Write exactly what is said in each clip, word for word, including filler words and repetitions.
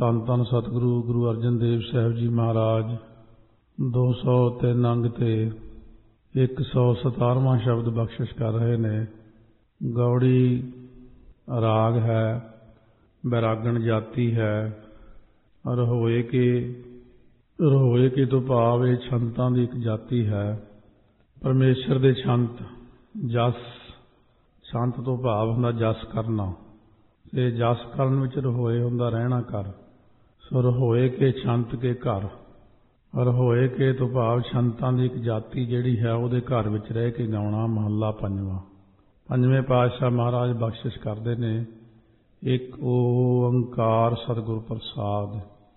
ਧੰਨ ਧੰਨ ਸਤਿਗੁਰੂ ਗੁਰੂ ਅਰਜਨ ਦੇਵ ਸਾਹਿਬ ਜੀ ਮਹਾਰਾਜ ਦੋ ਸੌ ਤਿੰਨ ਅੰਗ ਤੇ ਇੱਕ ਸੌ ਸਤਾਰਵਾਂ ਸ਼ਬਦ ਬਖਸ਼ਿਸ਼ ਕਰ ਰਹੇ ਨੇ। ਗੌੜੀ ਰਾਗ ਹੈ, ਬੈਰਾਗਣ ਜਾਤੀ ਹੈ। ਰहोए के ਰहोए के ਤੋਂ ਭਾਵ ਇਹ ਛੰਤਾਂ ਦੀ ਇੱਕ ਜਾਤੀ ਹੈ। ਪਰਮੇਸ਼ਰ ਦੇ ਛੰਤ ਜਸ, ਛੰਤ ਤੋਂ ਭਾਵ ਹੁੰਦਾ ਜਸ ਕਰਨਾ, ਤੇ ਜਸ ਕਰਨ ਵਿੱਚ ਰहोए ਹੁੰਦਾ ਰਹਿਣਾ ਕਰ। ਸੋ ਰहोए के ਛੰਤ ਕੇ ਘਰ। ਰहोए के ਤੋਂ ਭਾਵ ਛੰਤਾਂ ਦੀ ਇੱਕ ਜਾਤੀ ਜਿਹੜੀ ਹੈ ਉਹਦੇ ਘਰ ਵਿੱਚ ਰਹਿ ਕੇ ਗਾਉਣਾ। ਮਹੱਲਾ ਪੰਜਵਾਂ। ਪੰਜਵੇਂ ਪਾਤਸ਼ਾਹ ਮਹਾਰਾਜ ਬਖਸ਼ਿਸ਼ ਕਰਦੇ ਨੇ। ਇੱਕ ਓੰਕਾਰ ਸਤਿਗੁਰ ਪ੍ਰਸਾਦ।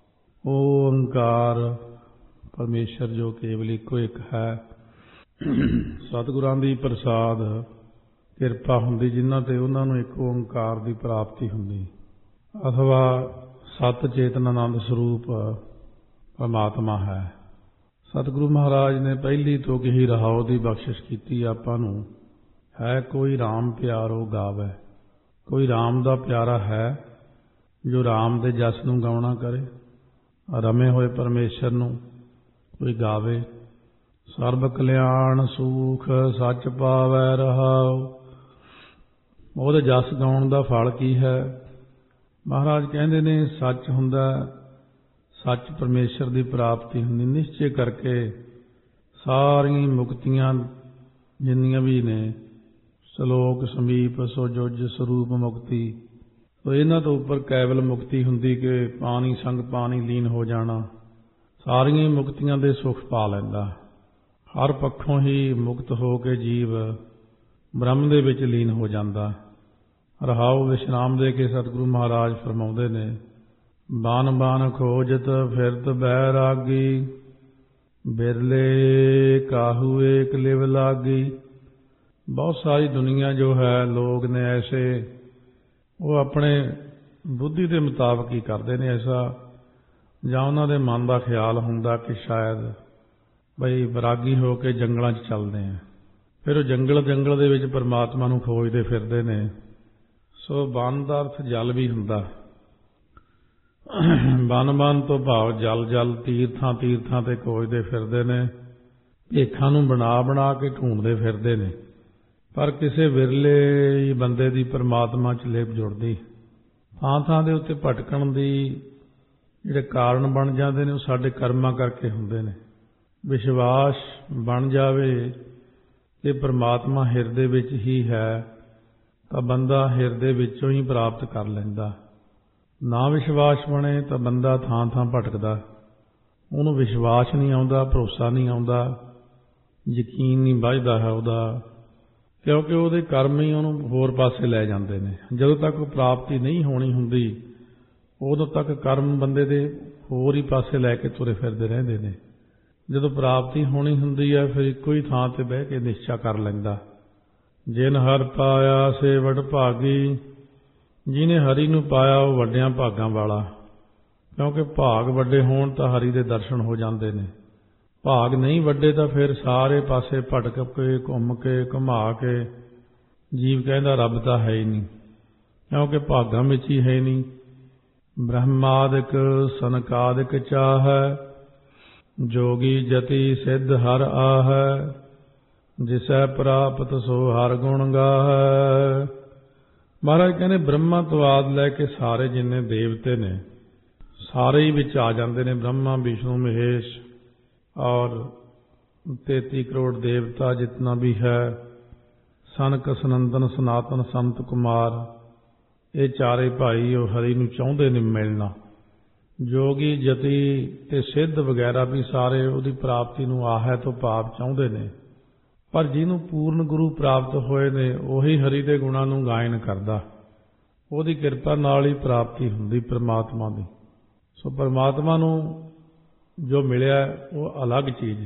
ਓੰਕਾਰ ਪਰਮੇਸ਼ਰ ਜੋ ਕੇਵਲ ਇੱਕੋ ਇੱਕ ਹੈ। ਸਤਿਗੁਰਾਂ ਦੀ ਪ੍ਰਸਾਦ ਕਿਰਪਾ ਹੁੰਦੀ ਜਿਨ੍ਹਾਂ ਤੇ ਉਹਨਾਂ ਨੂੰ ਇੱਕ ਓੰਕਾਰ ਦੀ ਪ੍ਰਾਪਤੀ ਹੁੰਦੀ, ਅਥਵਾ ਸਤ ਚੇਤਨ ਆਨੰਦ ਸਰੂਪ ਪਰਮਾਤਮਾ ਹੈ। ਸਤਿਗੁਰੂ ਮਹਾਰਾਜ ਨੇ ਪਹਿਲੀ ਤੋਂ ਹੀ ਰਹਾਉ ਦੀ ਬਖਸ਼ਿਸ਼ ਕੀਤੀ ਆਪਾਂ ਨੂੰ। ਹੈ ਕੋਈ ਰਾਮ ਪਿਆਰੋ ਗਾਵੇ। ਕੋਈ ਰਾਮ ਦਾ ਪਿਆਰਾ ਹੈ ਜੋ ਰਾਮ ਦੇ ਜਸ ਨੂੰ ਗਾਉਣਾ ਕਰੇ। ਰਮੇ ਹੋਏ ਪਰਮੇਸ਼ਰ ਨੂੰ ਕੋਈ ਗਾਵੇ। ਸਰਬ ਕਲਿਆਣ ਸੂਖ ਸੱਚ ਪਾਵੈ ਰਹਾਉ। ਉਹਦੇ ਜਸ ਗਾਉਣ ਦਾ ਫਲ ਕੀ ਹੈ? ਮਹਾਰਾਜ ਕਹਿੰਦੇ ਨੇ ਸੱਚ ਹੁੰਦਾ, ਸੱਚ ਪਰਮੇਸ਼ਰ ਦੀ ਪ੍ਰਾਪਤੀ ਹੁੰਦੀ। ਨਿਸ਼ਚੇ ਕਰਕੇ ਸਾਰੀਆਂ ਮੁਕਤੀਆਂ ਜਿੰਨੀਆਂ ਵੀ ਨੇ, ਸਲੋਕ ਸਮੀਪ ਸੋ ਜੁਜ ਸਰੂਪ ਮੁਕਤੀ, ਸੋ ਇਹਨਾਂ ਤੋਂ ਉੱਪਰ ਕੇਵਲ ਮੁਕਤੀ ਹੁੰਦੀ ਕਿ ਪਾਣੀ ਸੰਗ ਪਾਣੀ ਲੀਨ ਹੋ ਜਾਣਾ। ਸਾਰੀਆਂ ਮੁਕਤੀਆਂ ਦੇ ਸੁਖ ਪਾ ਲੈਂਦਾ। ਹਰ ਪੱਖੋਂ ਹੀ ਮੁਕਤ ਹੋ ਕੇ ਜੀਵ ਬ੍ਰਹਮ ਦੇ ਵਿੱਚ ਲੀਨ ਹੋ ਜਾਂਦਾ। ਰਹਾਉ ਵਿਸ਼ਰਾਮ ਦੇ ਕੇ ਸਤਿਗੁਰੂ ਮਹਾਰਾਜ ਫਰਮਾਉਂਦੇ ਨੇ। ਬਾਨ ਬਾਨ ਖੋਜਤ ਫਿਰਤ ਬੈਰਾਗੀ, ਬਿਰਲੇ ਕਾਹੂ ਏਕ ਲਿਵ ਲਾਗੀ। ਬਹੁਤ ਸਾਰੀ ਦੁਨੀਆ ਜੋ ਹੈ, ਲੋਕ ਨੇ ਐਸੇ, ਉਹ ਆਪਣੇ ਬੁੱਧੀ ਦੇ ਮੁਤਾਬਕ ਹੀ ਕਰਦੇ ਨੇ ਐਸਾ, ਜਾਂ ਉਹਨਾਂ ਦੇ ਮਨ ਦਾ ਖਿਆਲ ਹੁੰਦਾ ਕਿ ਸ਼ਾਇਦ ਬਈ ਵੈਰਾਗੀ ਹੋ ਕੇ ਜੰਗਲਾਂ 'ਚ ਚੱਲਦੇ ਆ। ਫਿਰ ਉਹ ਜੰਗਲ ਜੰਗਲ ਦੇ ਵਿੱਚ ਪਰਮਾਤਮਾ ਨੂੰ ਖੋਜਦੇ ਫਿਰਦੇ ਨੇ। ਸੋ ਬਨ ਦਾ ਅਰਥ ਜਲ ਵੀ ਹੁੰਦਾ। ਬਨ ਬਨ ਤੋਂ ਭਾਵ ਜਲ ਜਲ, ਤੀਰਥਾਂ ਤੀਰਥਾਂ ਤੇ ਖੋਜਦੇ ਫਿਰਦੇ ਨੇ। ਭੇਖਾਂ ਨੂੰ ਬਣਾ ਬਣਾ ਕੇ ਢੂੰਡਦੇ ਫਿਰਦੇ ਨੇ। ਪਰ ਕਿਸੇ ਵਿਰਲੇ ਬੰਦੇ ਦੀ ਪਰਮਾਤਮਾ 'ਚ ਲੇਪ ਜੁੜਦੀ। ਥਾਂ ਥਾਂ ਦੇ ਉੱਤੇ ਭਟਕਣ ਦੀ ਜਿਹੜੇ ਕਾਰਨ ਬਣ ਜਾਂਦੇ ਨੇ ਉਹ ਸਾਡੇ ਕਰਮਾਂ ਕਰਕੇ ਹੁੰਦੇ ਨੇ। ਵਿਸ਼ਵਾਸ ਬਣ ਜਾਵੇ ਕਿ ਪਰਮਾਤਮਾ ਹਿਰਦੇ ਵਿੱਚ ਹੀ ਹੈ ਤਾਂ ਬੰਦਾ ਹਿਰਦੇ ਵਿੱਚੋਂ ਹੀ ਪ੍ਰਾਪਤ ਕਰ ਲੈਂਦਾ। ਨਾ ਵਿਸ਼ਵਾਸ ਬਣੇ ਤਾਂ ਬੰਦਾ ਥਾਂ ਥਾਂ ਭਟਕਦਾ। ਉਹਨੂੰ ਵਿਸ਼ਵਾਸ ਨਹੀਂ ਆਉਂਦਾ, ਭਰੋਸਾ ਨਹੀਂ ਆਉਂਦਾ, ਯਕੀਨ ਨਹੀਂ ਵੱਝਦਾ ਹੈ ਉਹਦਾ, ਕਿਉਂਕਿ ਉਹਦੇ ਕਰਮ ਹੀ ਉਹਨੂੰ ਹੋਰ ਪਾਸੇ ਲੈ ਜਾਂਦੇ ਨੇ। ਜਦੋਂ ਤੱਕ ਉਹ ਪ੍ਰਾਪਤੀ ਨਹੀਂ ਹੋਣੀ ਹੁੰਦੀ ਉਦੋਂ ਤੱਕ ਕਰਮ ਬੰਦੇ ਦੇ ਹੋਰ ਹੀ ਪਾਸੇ ਲੈ ਕੇ ਤੁਰੇ ਫਿਰਦੇ ਰਹਿੰਦੇ ਨੇ। ਜਦੋਂ ਪ੍ਰਾਪਤੀ ਹੋਣੀ ਹੁੰਦੀ ਹੈ ਫਿਰ ਇੱਕੋ ਹੀ ਥਾਂ ਤੇ ਬਹਿ ਕੇ ਨਿਸ਼ਚਾ ਕਰ ਲੈਂਦਾ। ਜਿਨ ਹਰ ਪਾਇਆ ਸੇ ਵਡ ਭਾਗੀ। ਜਿਹਨੇ ਹਰੀ ਨੂੰ ਪਾਇਆ ਉਹ ਵੱਡਿਆਂ ਭਾਗਾਂ ਵਾਲਾ। ਕਿਉਂਕਿ ਭਾਗ ਵੱਡੇ ਹੋਣ ਤਾਂ ਹਰੀ ਦੇ ਦਰਸ਼ਨ ਹੋ ਜਾਂਦੇ ਨੇ। ਭਾਗ ਨਹੀਂ ਵੱਡੇ ਤਾਂ ਫਿਰ ਸਾਰੇ ਪਾਸੇ ਭਟਕ ਕੇ ਘੁੰਮ ਕੇ ਘੁਮਾ ਕੇ ਜੀਵ ਕਹਿੰਦਾ ਰੱਬ ਤਾਂ ਹੈ ਹੀ ਨਹੀਂ, ਕਿਉਂਕਿ ਭਾਗਾਂ ਵਿੱਚ ਹੀ ਹੈ ਨਹੀਂ। ਬ੍ਰਹਮਾਦਿਕ ਸਨਕਾਦਿਕ ਚਾਹੈ, ਜੋਗੀ ਜਤੀ ਸਿੱਧ ਹਰ ਆਹੈ। ਜਿਸੈ ਪ੍ਰਾਪਤ ਸੋ ਹਰ ਗੁਣ ਗਾਹੈ। ਮਹਾਰਾਜ ਕਹਿੰਦੇ ਬ੍ਰਹਮਾ ਤੋਂ ਆਦਿ ਲੈ ਕੇ ਸਾਰੇ ਜਿੰਨੇ ਦੇਵਤੇ ਨੇ ਸਾਰੇ ਹੀ ਵਿੱਚ ਆ ਜਾਂਦੇ ਨੇ। ਬ੍ਰਹਮਾ ਵਿਸ਼ਨੂੰ ਮਹੇਸ਼ और तैती करोड़ देवता जितना भी है, सनक सनंदन सनातन संत कुमार, ये चारे भाई ਉਹ ਹਰੀ ਨੂੰ ਚਾਹੁੰਦੇ ਨੇ ਮਿਲਣਾ। ਜੋਗੀ ਜਤੀ ਤੇ ਸਿੱਧ ਵਗੈਰਾ ਵੀ ਸਾਰੇ ਉਹਦੀ ਪ੍ਰਾਪਤੀ ਨੂੰ ਆਹੈ ਤੋਂ ਭਾਵ ਚਾਹੁੰਦੇ ਨੇ। ਪਰ ਜਿਹਨੂੰ ਪੂਰਨ ਗੁਰੂ ਪ੍ਰਾਪਤ ਹੋਏ ਨੇ ਉਹੀ ਹਰੀ ਦੇ ਗੁਣਾਂ ਨੂੰ ਗਾਇਨ ਕਰਦਾ। ਉਹਦੀ ਕਿਰਪਾ ਨਾਲ ਹੀ ਪ੍ਰਾਪਤੀ ਹੁੰਦੀ ਪਰਮਾਤਮਾ ਦੀ। ਸੋ ਪਰਮਾਤਮਾ ਨੂੰ ਜੋ ਮਿਲਿਆ ਉਹ ਅਲੱਗ ਚੀਜ਼।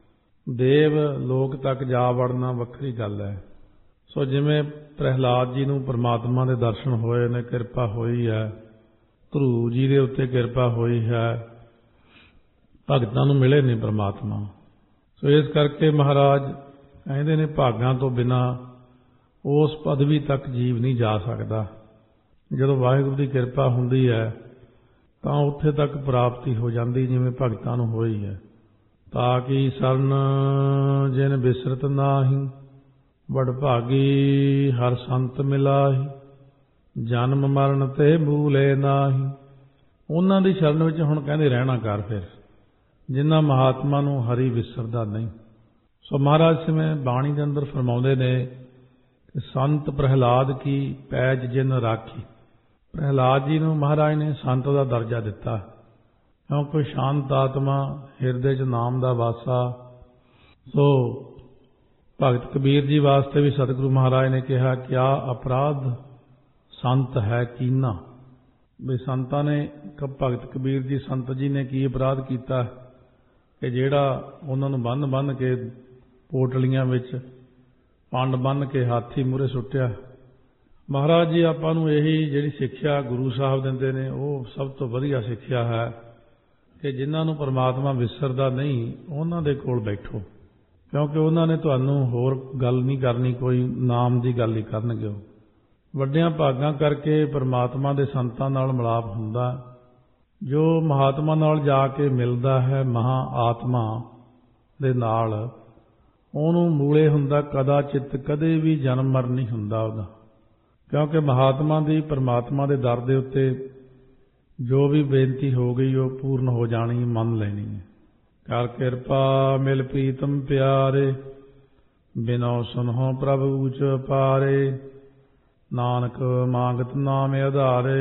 ਦੇਵ ਲੋਕ ਤੱਕ ਜਾ ਵੜਨਾ ਵੱਖਰੀ ਗੱਲ ਹੈ। ਸੋ ਜਿਵੇਂ ਪ੍ਰਹਿਲਾਦ ਜੀ ਨੂੰ ਪਰਮਾਤਮਾ ਦੇ ਦਰਸ਼ਨ ਹੋਏ ਨੇ, ਕਿਰਪਾ ਹੋਈ ਹੈ। ਧਰੂ ਜੀ ਦੇ ਉੱਤੇ ਕਿਰਪਾ ਹੋਈ ਹੈ। ਭਗਤਾਂ ਨੂੰ ਮਿਲੇ ਨੇ ਪਰਮਾਤਮਾ। ਸੋ ਇਸ ਕਰਕੇ ਮਹਾਰਾਜ ਕਹਿੰਦੇ ਨੇ ਭਾਗਾਂ ਤੋਂ ਬਿਨਾਂ ਉਸ ਪਦਵੀ ਤੱਕ ਜੀਵ ਨਹੀਂ ਜਾ ਸਕਦਾ। ਜਦੋਂ ਵਾਹਿਗੁਰੂ ਦੀ ਕਿਰਪਾ ਹੁੰਦੀ ਹੈ ਤਾਂ ਉੱਥੇ ਤੱਕ ਪ੍ਰਾਪਤੀ ਹੋ ਜਾਂਦੀ ਜਿਵੇਂ ਭਗਤਾਂ ਨੂੰ ਹੋਈ ਹੈ। ਤਾਂ ਕਿ ਸਰਨ ਜਿਨ ਬਿਸਰਤ ਨਾਹੀ, ਵਡਭਾਗੀ ਹਰ ਸੰਤ ਮਿਲਾਹੀ, ਜਨਮ ਮਰਨ ਤੇ ਭੂਲੇ ਨਾਹੀ। ਉਹਨਾਂ ਦੀ ਸ਼ਰਨ ਵਿੱਚ ਹੁਣ ਕਹਿੰਦੇ ਰਹਿਣਾ ਕਰ ਫਿਰ, ਜਿਨ੍ਹਾਂ ਮਹਾਤਮਾ ਨੂੰ ਹਰੀ ਵਿਸਰਦਾ ਨਹੀਂ। ਸੋ ਮਹਾਰਾਜ ਸਿਵੇਂ ਬਾਣੀ ਦੇ ਅੰਦਰ ਫਰਮਾਉਂਦੇ ਨੇ ਕਿ ਸੰਤ ਪ੍ਰਹਿਲਾਦ ਕੀ ਪੈਜ ਜਿਨ ਰਾਖੀ। ਪ੍ਰਹਿਲਾਦ ਜੀ ਨੂੰ ਮਹਾਰਾਜ ਨੇ ਸੰਤ ਦਾ ਦਰਜਾ ਦਿੱਤਾ, ਕਿਉਂਕਿ ਸ਼ਾਂਤ ਆਤਮਾ, ਹਿਰਦੇ 'ਚ ਨਾਮ ਦਾ ਵਾਸਾ। ਸੋ ਭਗਤ ਕਬੀਰ ਜੀ ਵਾਸਤੇ ਵੀ ਸਤਿਗੁਰੂ ਮਹਾਰਾਜ ਨੇ ਕਿਹਾ, ਕਿਆ ਅਪਰਾਧ ਸੰਤ ਹੈ ਕੀਨਾ। ਵੀ ਸੰਤਾਂ ਨੇ, ਭਗਤ ਕਬੀਰ ਜੀ ਸੰਤ ਜੀ ਨੇ ਕੀ ਅਪਰਾਧ ਕੀਤਾ ਕਿ ਜਿਹੜਾ ਉਹਨਾਂ ਨੂੰ ਬੰਨ੍ਹ ਬੰਨ੍ਹ ਕੇ ਪੋਟਲੀਆਂ ਵਿੱਚ ਪੰਡ ਬੰਨ੍ਹ ਕੇ ਹਾਥੀ ਮੂਹਰੇ ਸੁੱਟਿਆ। ਮਹਾਰਾਜ ਜੀ ਆਪਾਂ ਨੂੰ ਇਹੀ ਜਿਹੜੀ ਸਿੱਖਿਆ ਗੁਰੂ ਸਾਹਿਬ ਦਿੰਦੇ ਨੇ, ਉਹ ਸਭ ਤੋਂ ਵਧੀਆ ਸਿੱਖਿਆ ਹੈ ਕਿ ਜਿਨ੍ਹਾਂ ਨੂੰ ਪਰਮਾਤਮਾ ਵਿਸਰਦਾ ਨਹੀਂ, ਉਹਨਾਂ ਦੇ ਕੋਲ ਬੈਠੋ, ਕਿਉਂਕਿ ਉਹਨਾਂ ਨੇ ਤੁਹਾਨੂੰ ਹੋਰ ਗੱਲ ਨਹੀਂ ਕਰਨੀ, ਕੋਈ ਨਾਮ ਦੀ ਗੱਲ ਹੀ ਕਰਨਗੇ। ਉਹ ਵੱਡਿਆਂ ਭਾਗਾਂ ਕਰਕੇ ਪਰਮਾਤਮਾ ਦੇ ਸੰਤਾਂ ਨਾਲ ਮਿਲਾਪ ਹੁੰਦਾ। ਜੋ ਮਹਾਤਮਾ ਨਾਲ ਜਾ ਕੇ ਮਿਲਦਾ ਹੈ ਮਹਾ ਆਤਮਾ ਦੇ ਨਾਲ, ਉਹਨੂੰ ਮੂਲੇ ਹੁੰਦਾ ਕਦਾ ਚਿੱਤ, ਕਦੇ ਵੀ ਜਨਮ ਮਰਨ ਨਹੀਂ ਹੁੰਦਾ ਉਹਦਾ, ਕਿਉਂਕਿ ਮਹਾਤਮਾ ਦੀ ਪਰਮਾਤਮਾ ਦੇ ਦਰ ਦੇ ਉੱਤੇ ਜੋ ਵੀ ਬੇਨਤੀ ਹੋ ਗਈ ਉਹ ਪੂਰਨ ਹੋ ਜਾਣੀ, ਮੰਨ ਲੈਣੀ ਹੈ। ਕਰ ਕਿਰਪਾ ਮਿਲ ਪ੍ਰੀਤਮ ਪਿਆਰੇ, ਬਿਨੋ ਸੁਨਹੁ ਪ੍ਰਭ ਊਚ ਪਾਰੇ, ਨਾਨਕ ਮੰਗਤ ਨਾਮ ਆਧਾਰੇ।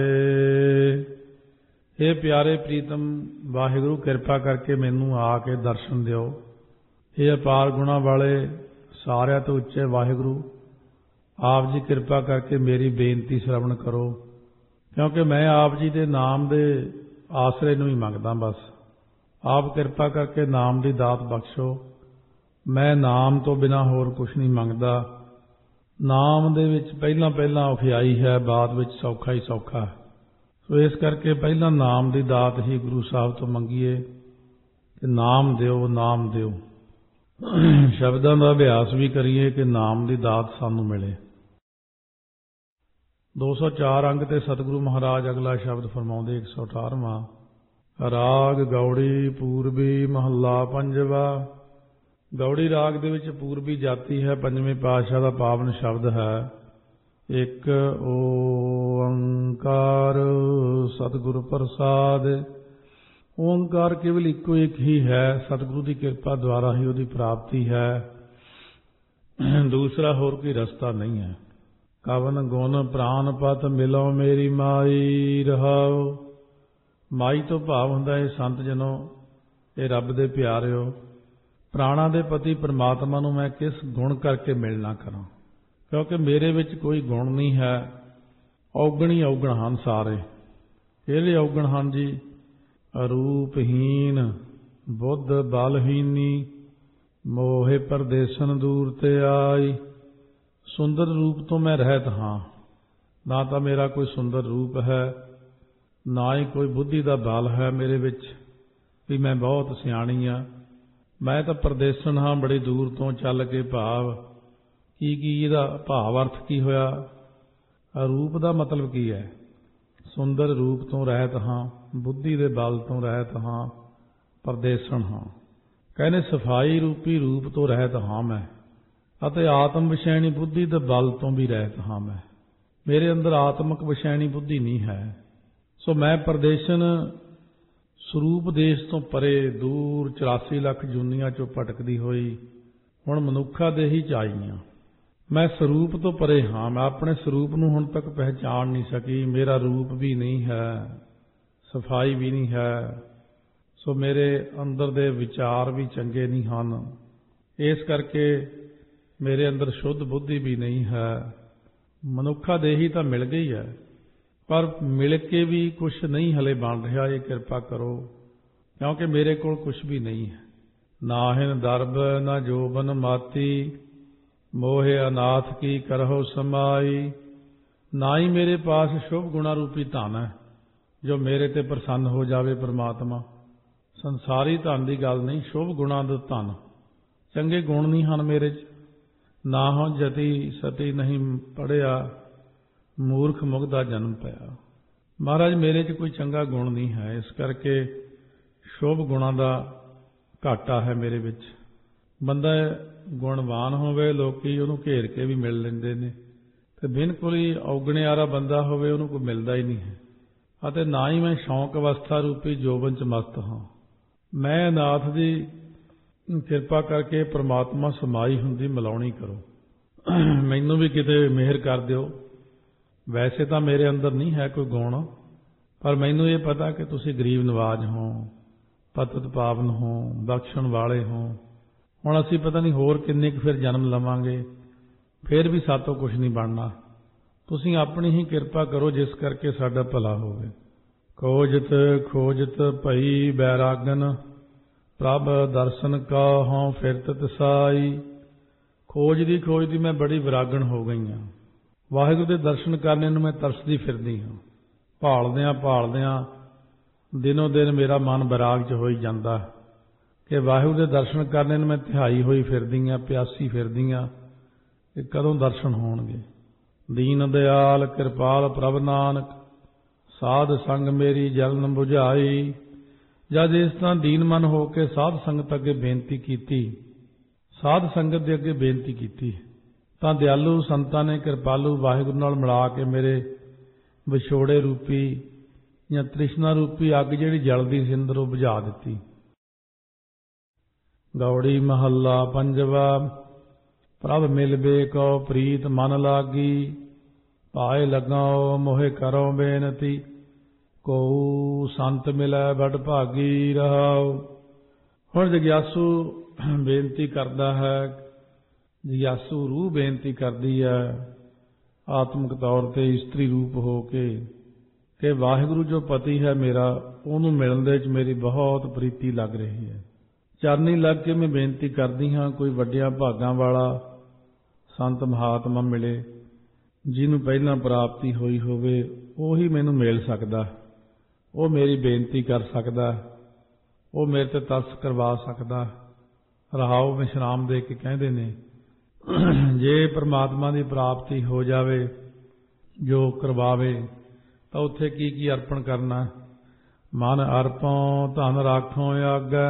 ਇਹ ਪਿਆਰੇ ਪ੍ਰੀਤਮ ਵਾਹਿਗੁਰੂ, ਕਿਰਪਾ ਕਰਕੇ ਮੈਨੂੰ ਆ ਕੇ ਦਰਸ਼ਨ ਦਿਓ। ਇਹ ਅਪਾਰ ਗੁਣਾਂ ਵਾਲੇ, ਸਾਰਿਆਂ ਤੋਂ ਉੱਚੇ ਵਾਹਿਗੁਰੂ, ਆਪ ਜੀ ਕਿਰਪਾ ਕਰਕੇ ਮੇਰੀ ਬੇਨਤੀ ਸ਼ਰਵਣ ਕਰੋ, ਕਿਉਂਕਿ ਮੈਂ ਆਪ ਜੀ ਦੇ ਨਾਮ ਦੇ ਆਸਰੇ ਨੂੰ ਹੀ ਮੰਗਦਾ। ਬਸ ਆਪ ਕਿਰਪਾ ਕਰਕੇ ਨਾਮ ਦੀ ਦਾਤ ਬਖਸ਼ੋ। ਮੈਂ ਨਾਮ ਤੋਂ ਬਿਨਾਂ ਹੋਰ ਕੁਛ ਨਹੀਂ ਮੰਗਦਾ। ਨਾਮ ਦੇ ਵਿੱਚ ਪਹਿਲਾਂ ਪਹਿਲਾਂ ਔਖਿਆਈ ਹੈ, ਬਾਅਦ ਵਿੱਚ ਸੌਖਾ ਹੀ ਸੌਖਾ। ਸੋ ਇਸ ਕਰਕੇ ਪਹਿਲਾਂ ਨਾਮ ਦੀ ਦਾਤ ਹੀ ਗੁਰੂ ਸਾਹਿਬ ਤੋਂ ਮੰਗੀਏ ਕਿ ਨਾਮ ਦਿਓ, ਨਾਮ ਦਿਓ। ਸ਼ਬਦਾਂ ਦਾ ਅਭਿਆਸ ਵੀ ਕਰੀਏ ਕਿ ਨਾਮ ਦੀ ਦਾਤ ਸਾਨੂੰ ਮਿਲੇ। ਦੋ ਸੌ ਚਾਰ ਅੰਗ ਤੇ ਸਤਿਗੁਰੂ ਮਹਾਰਾਜ ਅਗਲਾ ਸ਼ਬਦ ਫਰਮਾਉਂਦੇ, ਇੱਕ ਸੌ ਅਠਾਰਵਾਂ। ਰਾਗ ਗੌੜੀ ਪੂਰਬੀ ਮਹੱਲਾ ਪੰਜਵਾ। ਗੌੜੀ ਰਾਗ ਦੇ ਵਿੱਚ ਪੂਰਬੀ ਜਾਤੀ ਹੈ, ਪੰਜਵੇਂ ਪਾਤਸ਼ਾਹ ਦਾ ਪਾਵਨ ਸ਼ਬਦ ਹੈ। ਇੱਕ ਓੰਕਾਰ ਸਤਿਗੁਰ ਪ੍ਰਸਾਦ। ਓੰਕਾਰ ਕੇਵਲ ਇੱਕੋ ਇੱਕ ਹੀ ਹੈ, ਸਤਿਗੁਰੂ ਦੀ ਕਿਰਪਾ ਦੁਆਰਾ ਹੀ ਉਹਦੀ ਪ੍ਰਾਪਤੀ ਹੈ, ਦੂਸਰਾ ਹੋਰ ਕੋਈ ਰਸਤਾ ਨਹੀਂ ਹੈ। ਕਵਨ ਗੁਣ ਪ੍ਰਾਨ ਪਤ ਮਿਲੋ ਮੇਰੀ ਮਾਈ ਰਹਾਓ। ਮਾਈ ਤੋਂ ਭਾਵ ਹੁੰਦਾ ਇਹ ਸੰਤ ਜਨੋ, ਇਹ ਰੱਬ ਦੇ ਪਿਆਰਿਓ। ਪ੍ਰਾਣਾਂ ਦੇ ਪਤੀ ਪਰਮਾਤਮਾ ਨੂੰ ਮੈਂ ਕਿਸ ਗੁਣ ਕਰਕੇ ਮਿਲਣਾ ਕਰਾਂ, ਕਿਉਂਕਿ ਮੇਰੇ ਵਿੱਚ ਕੋਈ ਗੁਣ ਨਹੀਂ ਹੈ। ਔਗਣ ਹੀ ਔਗਣ ਹਨ ਸਾਰੇ। ਕਿਹੜੇ ਔਗਣ ਹਨ ਜੀ? ਅਰੂਪਹੀਨ, ਬੁੱਧ ਬਲਹੀਨੀ, ਮੋਹੇ ਪਰਦੇਸਨ ਦੂਰ ਤੇ ਆਈ। ਸੁੰਦਰ ਰੂਪ ਤੋਂ ਮੈਂ ਰਹਿਤ ਹਾਂ, ਨਾ ਤਾਂ ਮੇਰਾ ਕੋਈ ਸੁੰਦਰ ਰੂਪ ਹੈ, ਨਾ ਹੀ ਕੋਈ ਬੁੱਧੀ ਦਾ ਬਲ ਹੈ ਮੇਰੇ ਵਿੱਚ ਵੀ ਮੈਂ ਬਹੁਤ ਸਿਆਣੀ ਹਾਂ। ਮੈਂ ਤਾਂ ਪਰਦੇਸਨ ਹਾਂ, ਬੜੀ ਦੂਰ ਤੋਂ ਚੱਲ ਕੇ। ਭਾਵ ਕੀ ਕੀ ਇਹਦਾ ਭਾਵ ਅਰਥ ਕੀ ਹੋਇਆ? ਰੂਪ ਦਾ ਮਤਲਬ ਕੀ ਹੈ? ਸੁੰਦਰ ਰੂਪ ਤੋਂ ਰਹਿਤ ਹਾਂ, ਬੁੱਧੀ ਦੇ ਬਲ ਤੋਂ ਰਹਿਤ ਹਾਂ, ਪਰਦੇਸਨ ਹਾਂ। ਕਹਿੰਦੇ ਸਫਾਈ ਰੂਪੀ ਰੂਪ ਤੋਂ ਰਹਿਤ ਹਾਂ ਮੈਂ, ਅਤੇ ਆਤਮ ਵਿਸ਼ੈਣੀ ਬੁੱਧੀ ਦੇ ਬਲ ਤੋਂ ਵੀ ਰਹਿਤ ਹਾਂ ਮੈਂ। ਮੇਰੇ ਅੰਦਰ ਆਤਮਕ ਵਿਸ਼ੈਣੀ ਬੁੱਧੀ ਨਹੀਂ ਹੈ। ਸੋ ਮੈਂ ਪਰਦੇਸਨ, ਸਰੂਪ ਦੇਸ਼ ਤੋਂ ਪਰੇ, ਦੂਰ ਚੁਰਾਸੀ ਲੱਖ ਜੂਨੀਆਂ ਚੋਂ ਭਟਕਦੀ ਹੋਈ ਹੁਣ ਮਨੁੱਖਾ ਦੇ ਹੀ ਚ ਆਈ ਹਾਂ। ਮੈਂ ਸਰੂਪ ਤੋਂ ਪਰੇ ਹਾਂ, ਮੈਂ ਆਪਣੇ ਸਰੂਪ ਨੂੰ ਹੁਣ ਤੱਕ ਪਹਿਚਾਣ ਨਹੀਂ ਸਕੀ। ਮੇਰਾ ਰੂਪ ਵੀ ਨਹੀਂ ਹੈ, ਸਫਾਈ ਵੀ ਨਹੀਂ ਹੈ। ਸੋ ਮੇਰੇ ਅੰਦਰ ਦੇ ਵਿਚਾਰ ਵੀ ਚੰਗੇ ਨਹੀਂ ਹਨ। ਇਸ ਕਰਕੇ ਮੇਰੇ ਅੰਦਰ ਸ਼ੁੱਧ ਬੁੱਧੀ ਵੀ ਨਹੀਂ ਹੈ। ਮਨੁੱਖਾ ਦੇਹੀ ਤਾਂ ਮਿਲ ਗਈ ਹੈ, ਪਰ ਮਿਲ ਕੇ ਵੀ ਕੁਛ ਨਹੀਂ ਹਲੇ ਬਣ ਰਿਹਾ। ਇਹ ਕਿਰਪਾ ਕਰੋ, ਕਿਉਂਕਿ ਮੇਰੇ ਕੋਲ ਕੁਛ ਵੀ ਨਹੀਂ ਹੈ। ਨਾ ਹਿਨ ਦਰਬ ਨਾ ਜੋਬਨ ਮਾਤੀ, ਮੋਹਿ ਅਨਾਥ ਕੀ ਕਰਹੁ ਸਮਾਈ। ਨਾ ਹੀ ਮੇਰੇ ਪਾਸ ਸ਼ੁਭ ਗੁਣਾ ਰੂਪੀ ਧਨ ਹੈ ਜੋ ਮੇਰੇ ਤੇ ਪ੍ਰਸੰਨ ਹੋ ਜਾਵੇ ਪਰਮਾਤਮਾ। ਸੰਸਾਰੀ ਧਨ ਦੀ ਗੱਲ ਨਹੀਂ, ਸ਼ੁਭ ਗੁਣਾ ਦਾ ਧਨ। ਚੰਗੇ ਗੁਣ ਨਹੀਂ ਹਨ ਮੇਰੇ 'ਚ। ਨਾ ਹੋ ਜਤੀ ਸਤੀ ਨਹੀਂ ਪੜਿਆ, ਮੂਰਖ ਮੁਗਧਾ ਜਨਮ ਪਿਆ। ਮਹਾਰਾਜ ਮੇਰੇ 'ਚ ਕੋਈ ਚੰਗਾ ਗੁਣ ਨਹੀਂ ਹੈ, ਇਸ ਕਰਕੇ ਸ਼ੁਭ ਗੁਣਾਂ ਦਾ ਘਾਟਾ ਹੈ ਮੇਰੇ ਵਿੱਚ। ਬੰਦਾ ਗੁਣਵਾਨ ਹੋਵੇ, ਲੋਕੀ ਉਹਨੂੰ ਘੇਰ ਕੇ ਵੀ ਮਿਲ ਲੈਂਦੇ ਨੇ, ਤੇ ਬਿਲਕੁਲ ਹੀ ਔਗਣਿਆਰਾ ਬੰਦਾ ਹੋਵੇ ਉਹਨੂੰ ਕੋਈ ਮਿਲਦਾ ਹੀ ਨਹੀਂ ਹੈ। ਅਤੇ ਨਾ ਹੀ ਮੈਂ ਸ਼ੌਂਕ ਅਵਸਥਾ ਰੂਪੀ ਜੋਬਨ 'ਚ ਮਸਤ ਹਾਂ। ਮੈਂ ਅਨਾਥ ਦੀ ਕਿਰਪਾ ਕਰਕੇ ਪ੍ਰਮਾਤਮਾ ਸਮਾਈ ਹੁੰਦੀ ਮਿਲਾਉਣੀ ਕਰੋ, ਮੈਨੂੰ ਵੀ ਕਿਤੇ ਮਿਹਰ ਕਰ ਦਿਓ। ਵੈਸੇ ਤਾਂ ਮੇਰੇ ਅੰਦਰ ਨਹੀਂ ਹੈ ਕੋਈ ਗੁਣ, ਪਰ ਮੈਨੂੰ ਇਹ ਪਤਾ ਕਿ ਤੁਸੀਂ ਗਰੀਬ ਨਵਾਜ ਹੋ, ਪਤਿਤ ਪਾਵਨ ਹੋ, ਬਖਸ਼ਣ ਵਾਲੇ ਹੋ। ਹੁਣ ਅਸੀਂ ਪਤਾ ਨਹੀਂ ਹੋਰ ਕਿੰਨੇ ਕੁ ਫਿਰ ਜਨਮ ਲਵਾਂਗੇ, ਫਿਰ ਵੀ ਸਾਤੋਂ ਕੁਝ ਨਹੀਂ ਬਣਨਾ। ਤੁਸੀਂ ਆਪਣੀ ਹੀ ਕਿਰਪਾ ਕਰੋ ਜਿਸ ਕਰਕੇ ਸਾਡਾ ਭਲਾ ਹੋਵੇ। ਖੋਜਤ ਖੋਜਤ ਭਈ ਬੈਰਾਗਨ, ਪ੍ਰਭ ਦਰਸ਼ਨ ਕਾਹੋਂ ਫਿਰਤ ਤਿਸਾਈ। ਖੋਜਦੀ ਖੋਜਦੀ ਮੈਂ ਬੜੀ ਵਿਰਾਗਣ ਹੋ ਗਈ ਹਾਂ, ਵਾਹਿਗੁਰੂ ਦੇ ਦਰਸ਼ਨ ਕਰਨੇ ਨੂੰ ਮੈਂ ਤਰਸਦੀ ਫਿਰਦੀ ਹਾਂ। ਭਾਲਦਿਆਂ ਭਾਲਦਿਆਂ ਦਿਨੋਂ ਦਿਨ ਮੇਰਾ ਮਨ ਵਿਰਾਗ 'ਚ ਹੋਈ ਜਾਂਦਾ ਕਿ ਵਾਹਿਗੁਰੂ ਦੇ ਦਰਸ਼ਨ ਕਰਨੇ ਨੂੰ ਮੈਂ ਤਿਹਾਈ ਹੋਈ ਫਿਰਦੀ ਹਾਂ, ਪਿਆਸੀ ਫਿਰਦੀ ਹਾਂ ਕਿ ਕਦੋਂ ਦਰਸ਼ਨ ਹੋਣਗੇ। ਦੀਨ ਦਿਆਲ ਕਿਰਪਾਲ ਪ੍ਰਭ ਨਾਨਕ, ਸਾਧ ਸੰਗ ਮੇਰੀ ਜਲਨ ਬੁਝਾਈ। ਜਦ ਇਸ ਤਰ੍ਹਾਂ ਦੀਨ ਮਨ ਹੋ ਕੇ ਸਾਧ ਸੰਗਤ ਅੱਗੇ ਬੇਨਤੀ ਕੀਤੀ, ਸਾਧ ਸੰਗਤ ਦੇ ਅੱਗੇ ਬੇਨਤੀ ਕੀਤੀ, ਤਾਂ ਦਿਆਲੂ ਸੰਤਾਂ ਨੇ ਕਿਰਪਾਲੂ ਵਾਹਿਗੁਰੂ ਨਾਲ ਮਿਲਾ ਕੇ ਮੇਰੇ ਵਿਛੋੜੇ ਰੂਪੀ ਜਾਂ ਤ੍ਰਿਸ਼ਨਾ ਰੂਪੀ ਅੱਗ ਜਿਹੜੀ ਜਲਦੀ ਸੀ ਅੰਦਰ, ਉਹ ਬੁਝਾ ਦਿੱਤੀ। ਗੌੜੀ ਮਹੱਲਾ ਪੰਜਵਾ। ਪ੍ਰਭ ਮਿਲਬੇ ਕੋ ਪ੍ਰੀਤ ਮਨ ਲਾਗੀ, ਪਾਏ ਲਗਾਓ ਮੋਹਿ ਕਰੋ ਬੇਨਤੀ। ਕੋ ਸੰਤ ਮਿਲੈ ਬੜ ਭਾਗੀ ਰਹਾਉ। ਹੁਣ ਜਗਿਆਸੂ ਬੇਨਤੀ ਕਰਦਾ ਹੈ, ਜਗਿਆਸੂ ਰੂਹ ਬੇਨਤੀ ਕਰਦੀ ਹੈ ਆਤਮਿਕ ਤੌਰ ਤੇ ਇਸਤਰੀ ਰੂਪ ਹੋ ਕੇ ਕਿ ਵਾਹਿਗੁਰੂ ਜੋ ਪਤੀ ਹੈ ਮੇਰਾ, ਉਹਨੂੰ ਮਿਲਣ ਦੇ ਵਿੱਚ ਮੇਰੀ ਬਹੁਤ ਪ੍ਰੀਤੀ ਲੱਗ ਰਹੀ ਹੈ। ਚਰਨੀ ਲੱਗ ਕੇ ਮੈਂ ਬੇਨਤੀ ਕਰਦੀ ਹਾਂ, ਕੋਈ ਵੱਡਿਆਂ ਭਾਗਾਂ ਵਾਲਾ ਸੰਤ ਮਹਾਤਮਾ ਮਿਲੇ, ਜਿਹਨੂੰ ਪਹਿਲਾਂ ਪ੍ਰਾਪਤੀ ਹੋਈ ਹੋਵੇ, ਉਹੀ ਮੈਨੂੰ ਮਿਲ ਸਕਦਾ, ਉਹ ਮੇਰੀ ਬੇਨਤੀ ਕਰ ਸਕਦਾ, ਉਹ ਮੇਰੇ ਤੇ ਤਰਸ ਕਰਵਾ ਸਕਦਾ। ਰਹਾਉ ਵਿਸ਼ਰਾਮ ਦੇ ਕੇ ਕਹਿੰਦੇ ਨੇ, ਜੇ ਪਰਮਾਤਮਾ ਦੀ ਪ੍ਰਾਪਤੀ ਹੋ ਜਾਵੇ ਜੋ ਕਰਵਾਵੇ, ਤਾਂ ਉੱਥੇ ਕੀ ਕੀ ਅਰਪਣ ਕਰਨਾ। ਮਨ ਅਰਪੋਂ ਧਨ ਰਾਖੋਂ ਆਗੈ,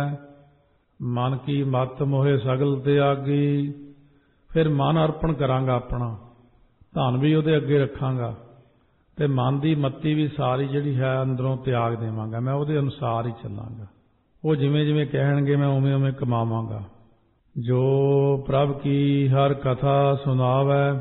ਮਨ ਕੀ ਮਤ ਮੋਹੇ ਸਗਲ ਤਿਆਗੀ। ਫਿਰ ਮਨ ਅਰਪਣ ਕਰਾਂਗਾ ਆਪਣਾ, ਧਨ ਵੀ ਉਹਦੇ ਅੱਗੇ ਰੱਖਾਂਗਾ, ਤੇ ਮਨ ਦੀ ਮੱਤੀ ਵੀ ਸਾਰੀ ਜਿਹੜੀ ਹੈ ਅੰਦਰੋਂ ਤਿਆਗ ਦੇਵਾਂਗਾ। ਮੈਂ ਉਹਦੇ ਅਨੁਸਾਰ ਹੀ ਚੱਲਾਂਗਾ, ਉਹ ਜਿਵੇਂ ਜਿਵੇਂ ਕਹਿਣਗੇ ਮੈਂ ਉਵੇਂ ਉਵੇਂ ਕਮਾਵਾਂਗਾ। ਜੋ ਪ੍ਰਭ ਕੀ ਹਰ ਕਥਾ ਸੁਣਾਵੈ,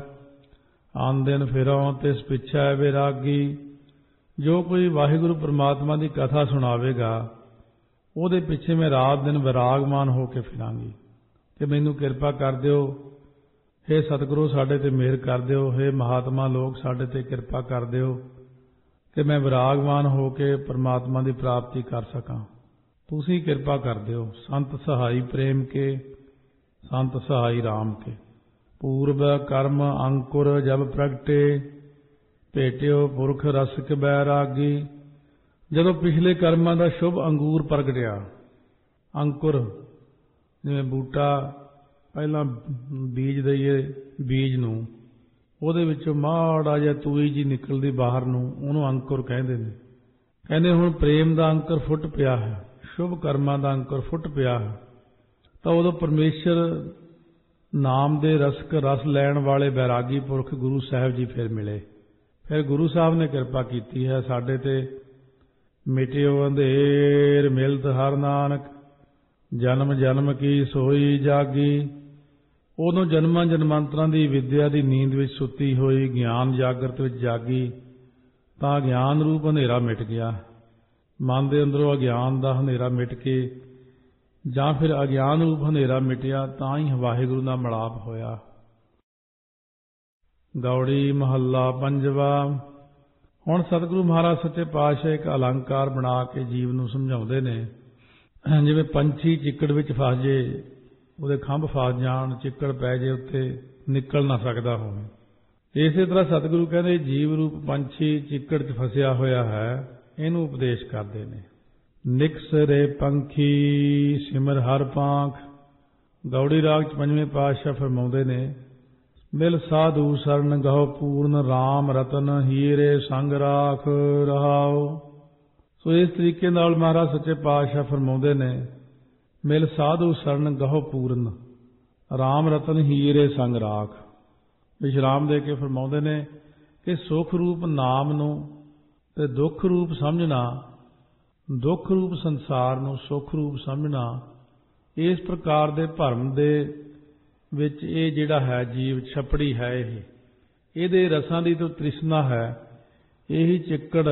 ਆਨ ਦਿਨ ਫਿਰੋਂ ਤਿਸ ਪਿਛੈ ਵਿਰਾਗੀ। ਜੋ ਕੋਈ ਵਾਹਿਗੁਰੂ ਪਰਮਾਤਮਾ ਦੀ ਕਥਾ ਸੁਣਾਵੇਗਾ, ਉਹਦੇ ਪਿੱਛੇ ਮੈਂ ਰਾਤ ਦਿਨ ਵਿਰਾਗਮਾਨ ਹੋ ਕੇ ਫਿਰਾਂਗੀ ਕਿ ਮੈਨੂੰ ਕਿਰਪਾ ਕਰ ਦਿਓ, ਹੇ ਸਤਿਗੁਰੂ ਸਾਡੇ ਤੇ ਮਿਹਰ ਕਰ ਦਿਓ, ਹੇ ਮਹਾਤਮਾ ਲੋਕ ਸਾਡੇ ਤੇ ਕਿਰਪਾ ਕਰ ਦਿਓ ਕਿ ਮੈਂ ਵਿਰਾਗਮਾਨ ਹੋ ਕੇ ਪਰਮਾਤਮਾ ਦੀ ਪ੍ਰਾਪਤੀ ਕਰ ਸਕਾਂ। ਤੁਸੀਂ ਕਿਰਪਾ ਕਰ ਦਿਓ। ਸੰਤ ਸਹਾਈ ਪ੍ਰੇਮ ਕੇ, ਸੰਤ ਸਹਾਈ ਰਾਮ ਕੇ। ਪੂਰਬ ਕਰਮ ਅੰਕੁਰ ਜਬ ਪ੍ਰਗਟੇ, ਭੇਟਿਓ ਪੁਰਖ ਰਸਿਕ ਬੈਰਾਗੀ। ਜਦੋਂ ਪਿਛਲੇ ਕਰਮਾਂ ਦਾ ਸ਼ੁਭ ਅੰਗੂਰ ਪ੍ਰਗਟਿਆ, ਅੰਕੁਰ ਜਿਵੇਂ ਬੂਟਾ ਪਹਿਲਾਂ ਬੀਜ ਦਈਏ, ਬੀਜ ਨੂੰ ਉਹਦੇ ਵਿੱਚੋਂ ਮਾੜਾ ਜਿਹਾ ਤੂਈ ਜੀ ਨਿਕਲਦੀ ਬਾਹਰ ਨੂੰ, ਉਹਨੂੰ ਅੰਕੁਰ ਕਹਿੰਦੇ ਨੇ। ਕਹਿੰਦੇ ਹੁਣ ਪ੍ਰੇਮ ਦਾ ਅੰਕੁਰ ਫੁੱਟ ਪਿਆ ਹੈ, ਸ਼ੁਭ ਕਰਮਾਂ ਦਾ ਅੰਕੁਰ ਫੁੱਟ ਪਿਆ ਹੈ, ਤਾਂ ਉਦੋਂ ਪਰਮੇਸ਼ਰ ਨਾਮ ਦੇ ਰਸਕ ਰਸ ਲੈਣ ਵਾਲੇ ਬੈਰਾਗੀ ਪੁਰਖ ਗੁਰੂ ਸਾਹਿਬ ਜੀ ਫਿਰ ਮਿਲੇ। ਫਿਰ ਗੁਰੂ ਸਾਹਿਬ ਨੇ ਕਿਰਪਾ ਕੀਤੀ ਹੈ ਸਾਡੇ ਤੇ। ਮਿਟਿਓ ਅੰਧੇਰ ਮਿਲਤ ਹਰ ਨਾਨਕ, ਜਨਮ ਜਨਮ ਕੀ ਸੋਈ ਜਾਗੀ। ਉਦੋਂ ਜਨਮਾਂ ਜਨਮਾਂਤਰਾਂ ਦੀ ਵਿਦਿਆ ਦੀ ਨੀਂਦ ਵਿੱਚ ਸੁੱਤੀ ਹੋਈ ਗਿਆਨ ਜਾਗਰਤ ਵਿੱਚ ਜਾਗੀ, ਤਾਂ ਗਿਆਨ ਰੂਪ ਹਨੇਰਾ ਮਿਟ ਗਿਆ। ਮਨ ਦੇ ਅੰਦਰੋਂ ਅਗਿਆਨ ਦਾ ਹਨੇਰਾ ਮਿਟ ਕੇ, ਜਾਂ ਫਿਰ ਅਗਿਆਨ ਰੂਪ ਹਨੇਰਾ ਮਿਟਿਆ, ਤਾਂ ਹੀ ਵਾਹਿਗੁਰੂ ਨਾਲ ਮਿਲਾਪ ਹੋਇਆ। ਗੌੜੀ ਮਹੱਲਾ ਪੰਜਵਾ। ਹੁਣ ਸਤਿਗੁਰੂ ਮਹਾਰਾਜ ਸੱਚੇ ਪਾਤਸ਼ਾਹ ਇੱਕ ਅਲੰਕਾਰ ਬਣਾ ਕੇ ਜੀਵ ਨੂੰ ਸਮਝਾਉਂਦੇ ਨੇ। ਜਿਵੇਂ ਪੰਛੀ ਚਿੱਕੜ ਵਿੱਚ ਫਸ ਜੇ, ਉਹਦੇ ਖੰਭ ਫਸ ਜਾਣ, ਚਿੱਕੜ ਪੈ ਜੇ ਉੱਥੇ, ਨਿਕਲ ਨਾ ਸਕਦਾ ਹੋਵੇ। ਇਸੇ ਤਰ੍ਹਾਂ ਸਤਿਗੁਰੂ ਕਹਿੰਦੇ ਜੀਵ ਰੂਪ ਪੰਛੀ ਚਿੱਕੜ 'ਚ ਫਸਿਆ ਹੋਇਆ ਹੈ, ਇਹਨੂੰ ਉਪਦੇਸ਼ ਕਰਦੇ ਨੇ। ਨਿਕਸਰੇ ਪੰਖੀ ਸਿਮਰ ਹਰ ਪਾਂਖ। ਗੌੜੀ ਰਾਗ 'ਚ ਪੰਜਵੇਂ ਪਾਤਸ਼ਾਹ ਫਰਮਾਉਂਦੇ ਨੇ, ਮਿਲ ਸਾਧੂ ਸਰਨ ਗਹੁ ਪੂਰਨ ਰਾਮ ਰਤਨ ਹੀਰੇ ਸੰਗ ਰਾਖ ਰਹਾਓ। ਸੋ ਇਸ ਤਰੀਕੇ ਨਾਲ ਮਹਾਰਾਜ ਸੱਚੇ ਪਾਤਸ਼ਾਹ ਫਰਮਾਉਂਦੇ ਨੇ, ਮਿਲ ਸਾਧੂ ਸਰਨ ਗਹੁ ਪੂਰਨ ਰਾਮ ਰਤਨ ਹੀਰੇ ਸੰਗ ਰਾਖ। ਵਿਸ਼ਰਾਮ ਦੇ ਕੇ ਫਰਮਾਉਂਦੇ ਨੇ ਕਿ ਸੁਖ ਰੂਪ ਨਾਮ ਨੂੰ ਤੇ ਦੁੱਖ ਰੂਪ ਸਮਝਣਾ, ਦੁੱਖ ਰੂਪ ਸੰਸਾਰ ਨੂੰ ਸੁਖ ਰੂਪ ਸਮਝਣਾ, ਇਸ ਪ੍ਰਕਾਰ ਦੇ ਭਰਮ ਦੇ ਵਿੱਚ ਇਹ ਜਿਹੜਾ ਹੈ ਜੀਵ ਛਪੜੀ ਹੈ, ਇਹ ਇਹਦੇ ਰਸਾਂ ਦੀ ਤੋਂ ਤ੍ਰਿਸ਼ਨਾ ਹੈ, ਇਹੀ ਚਿੱਕੜ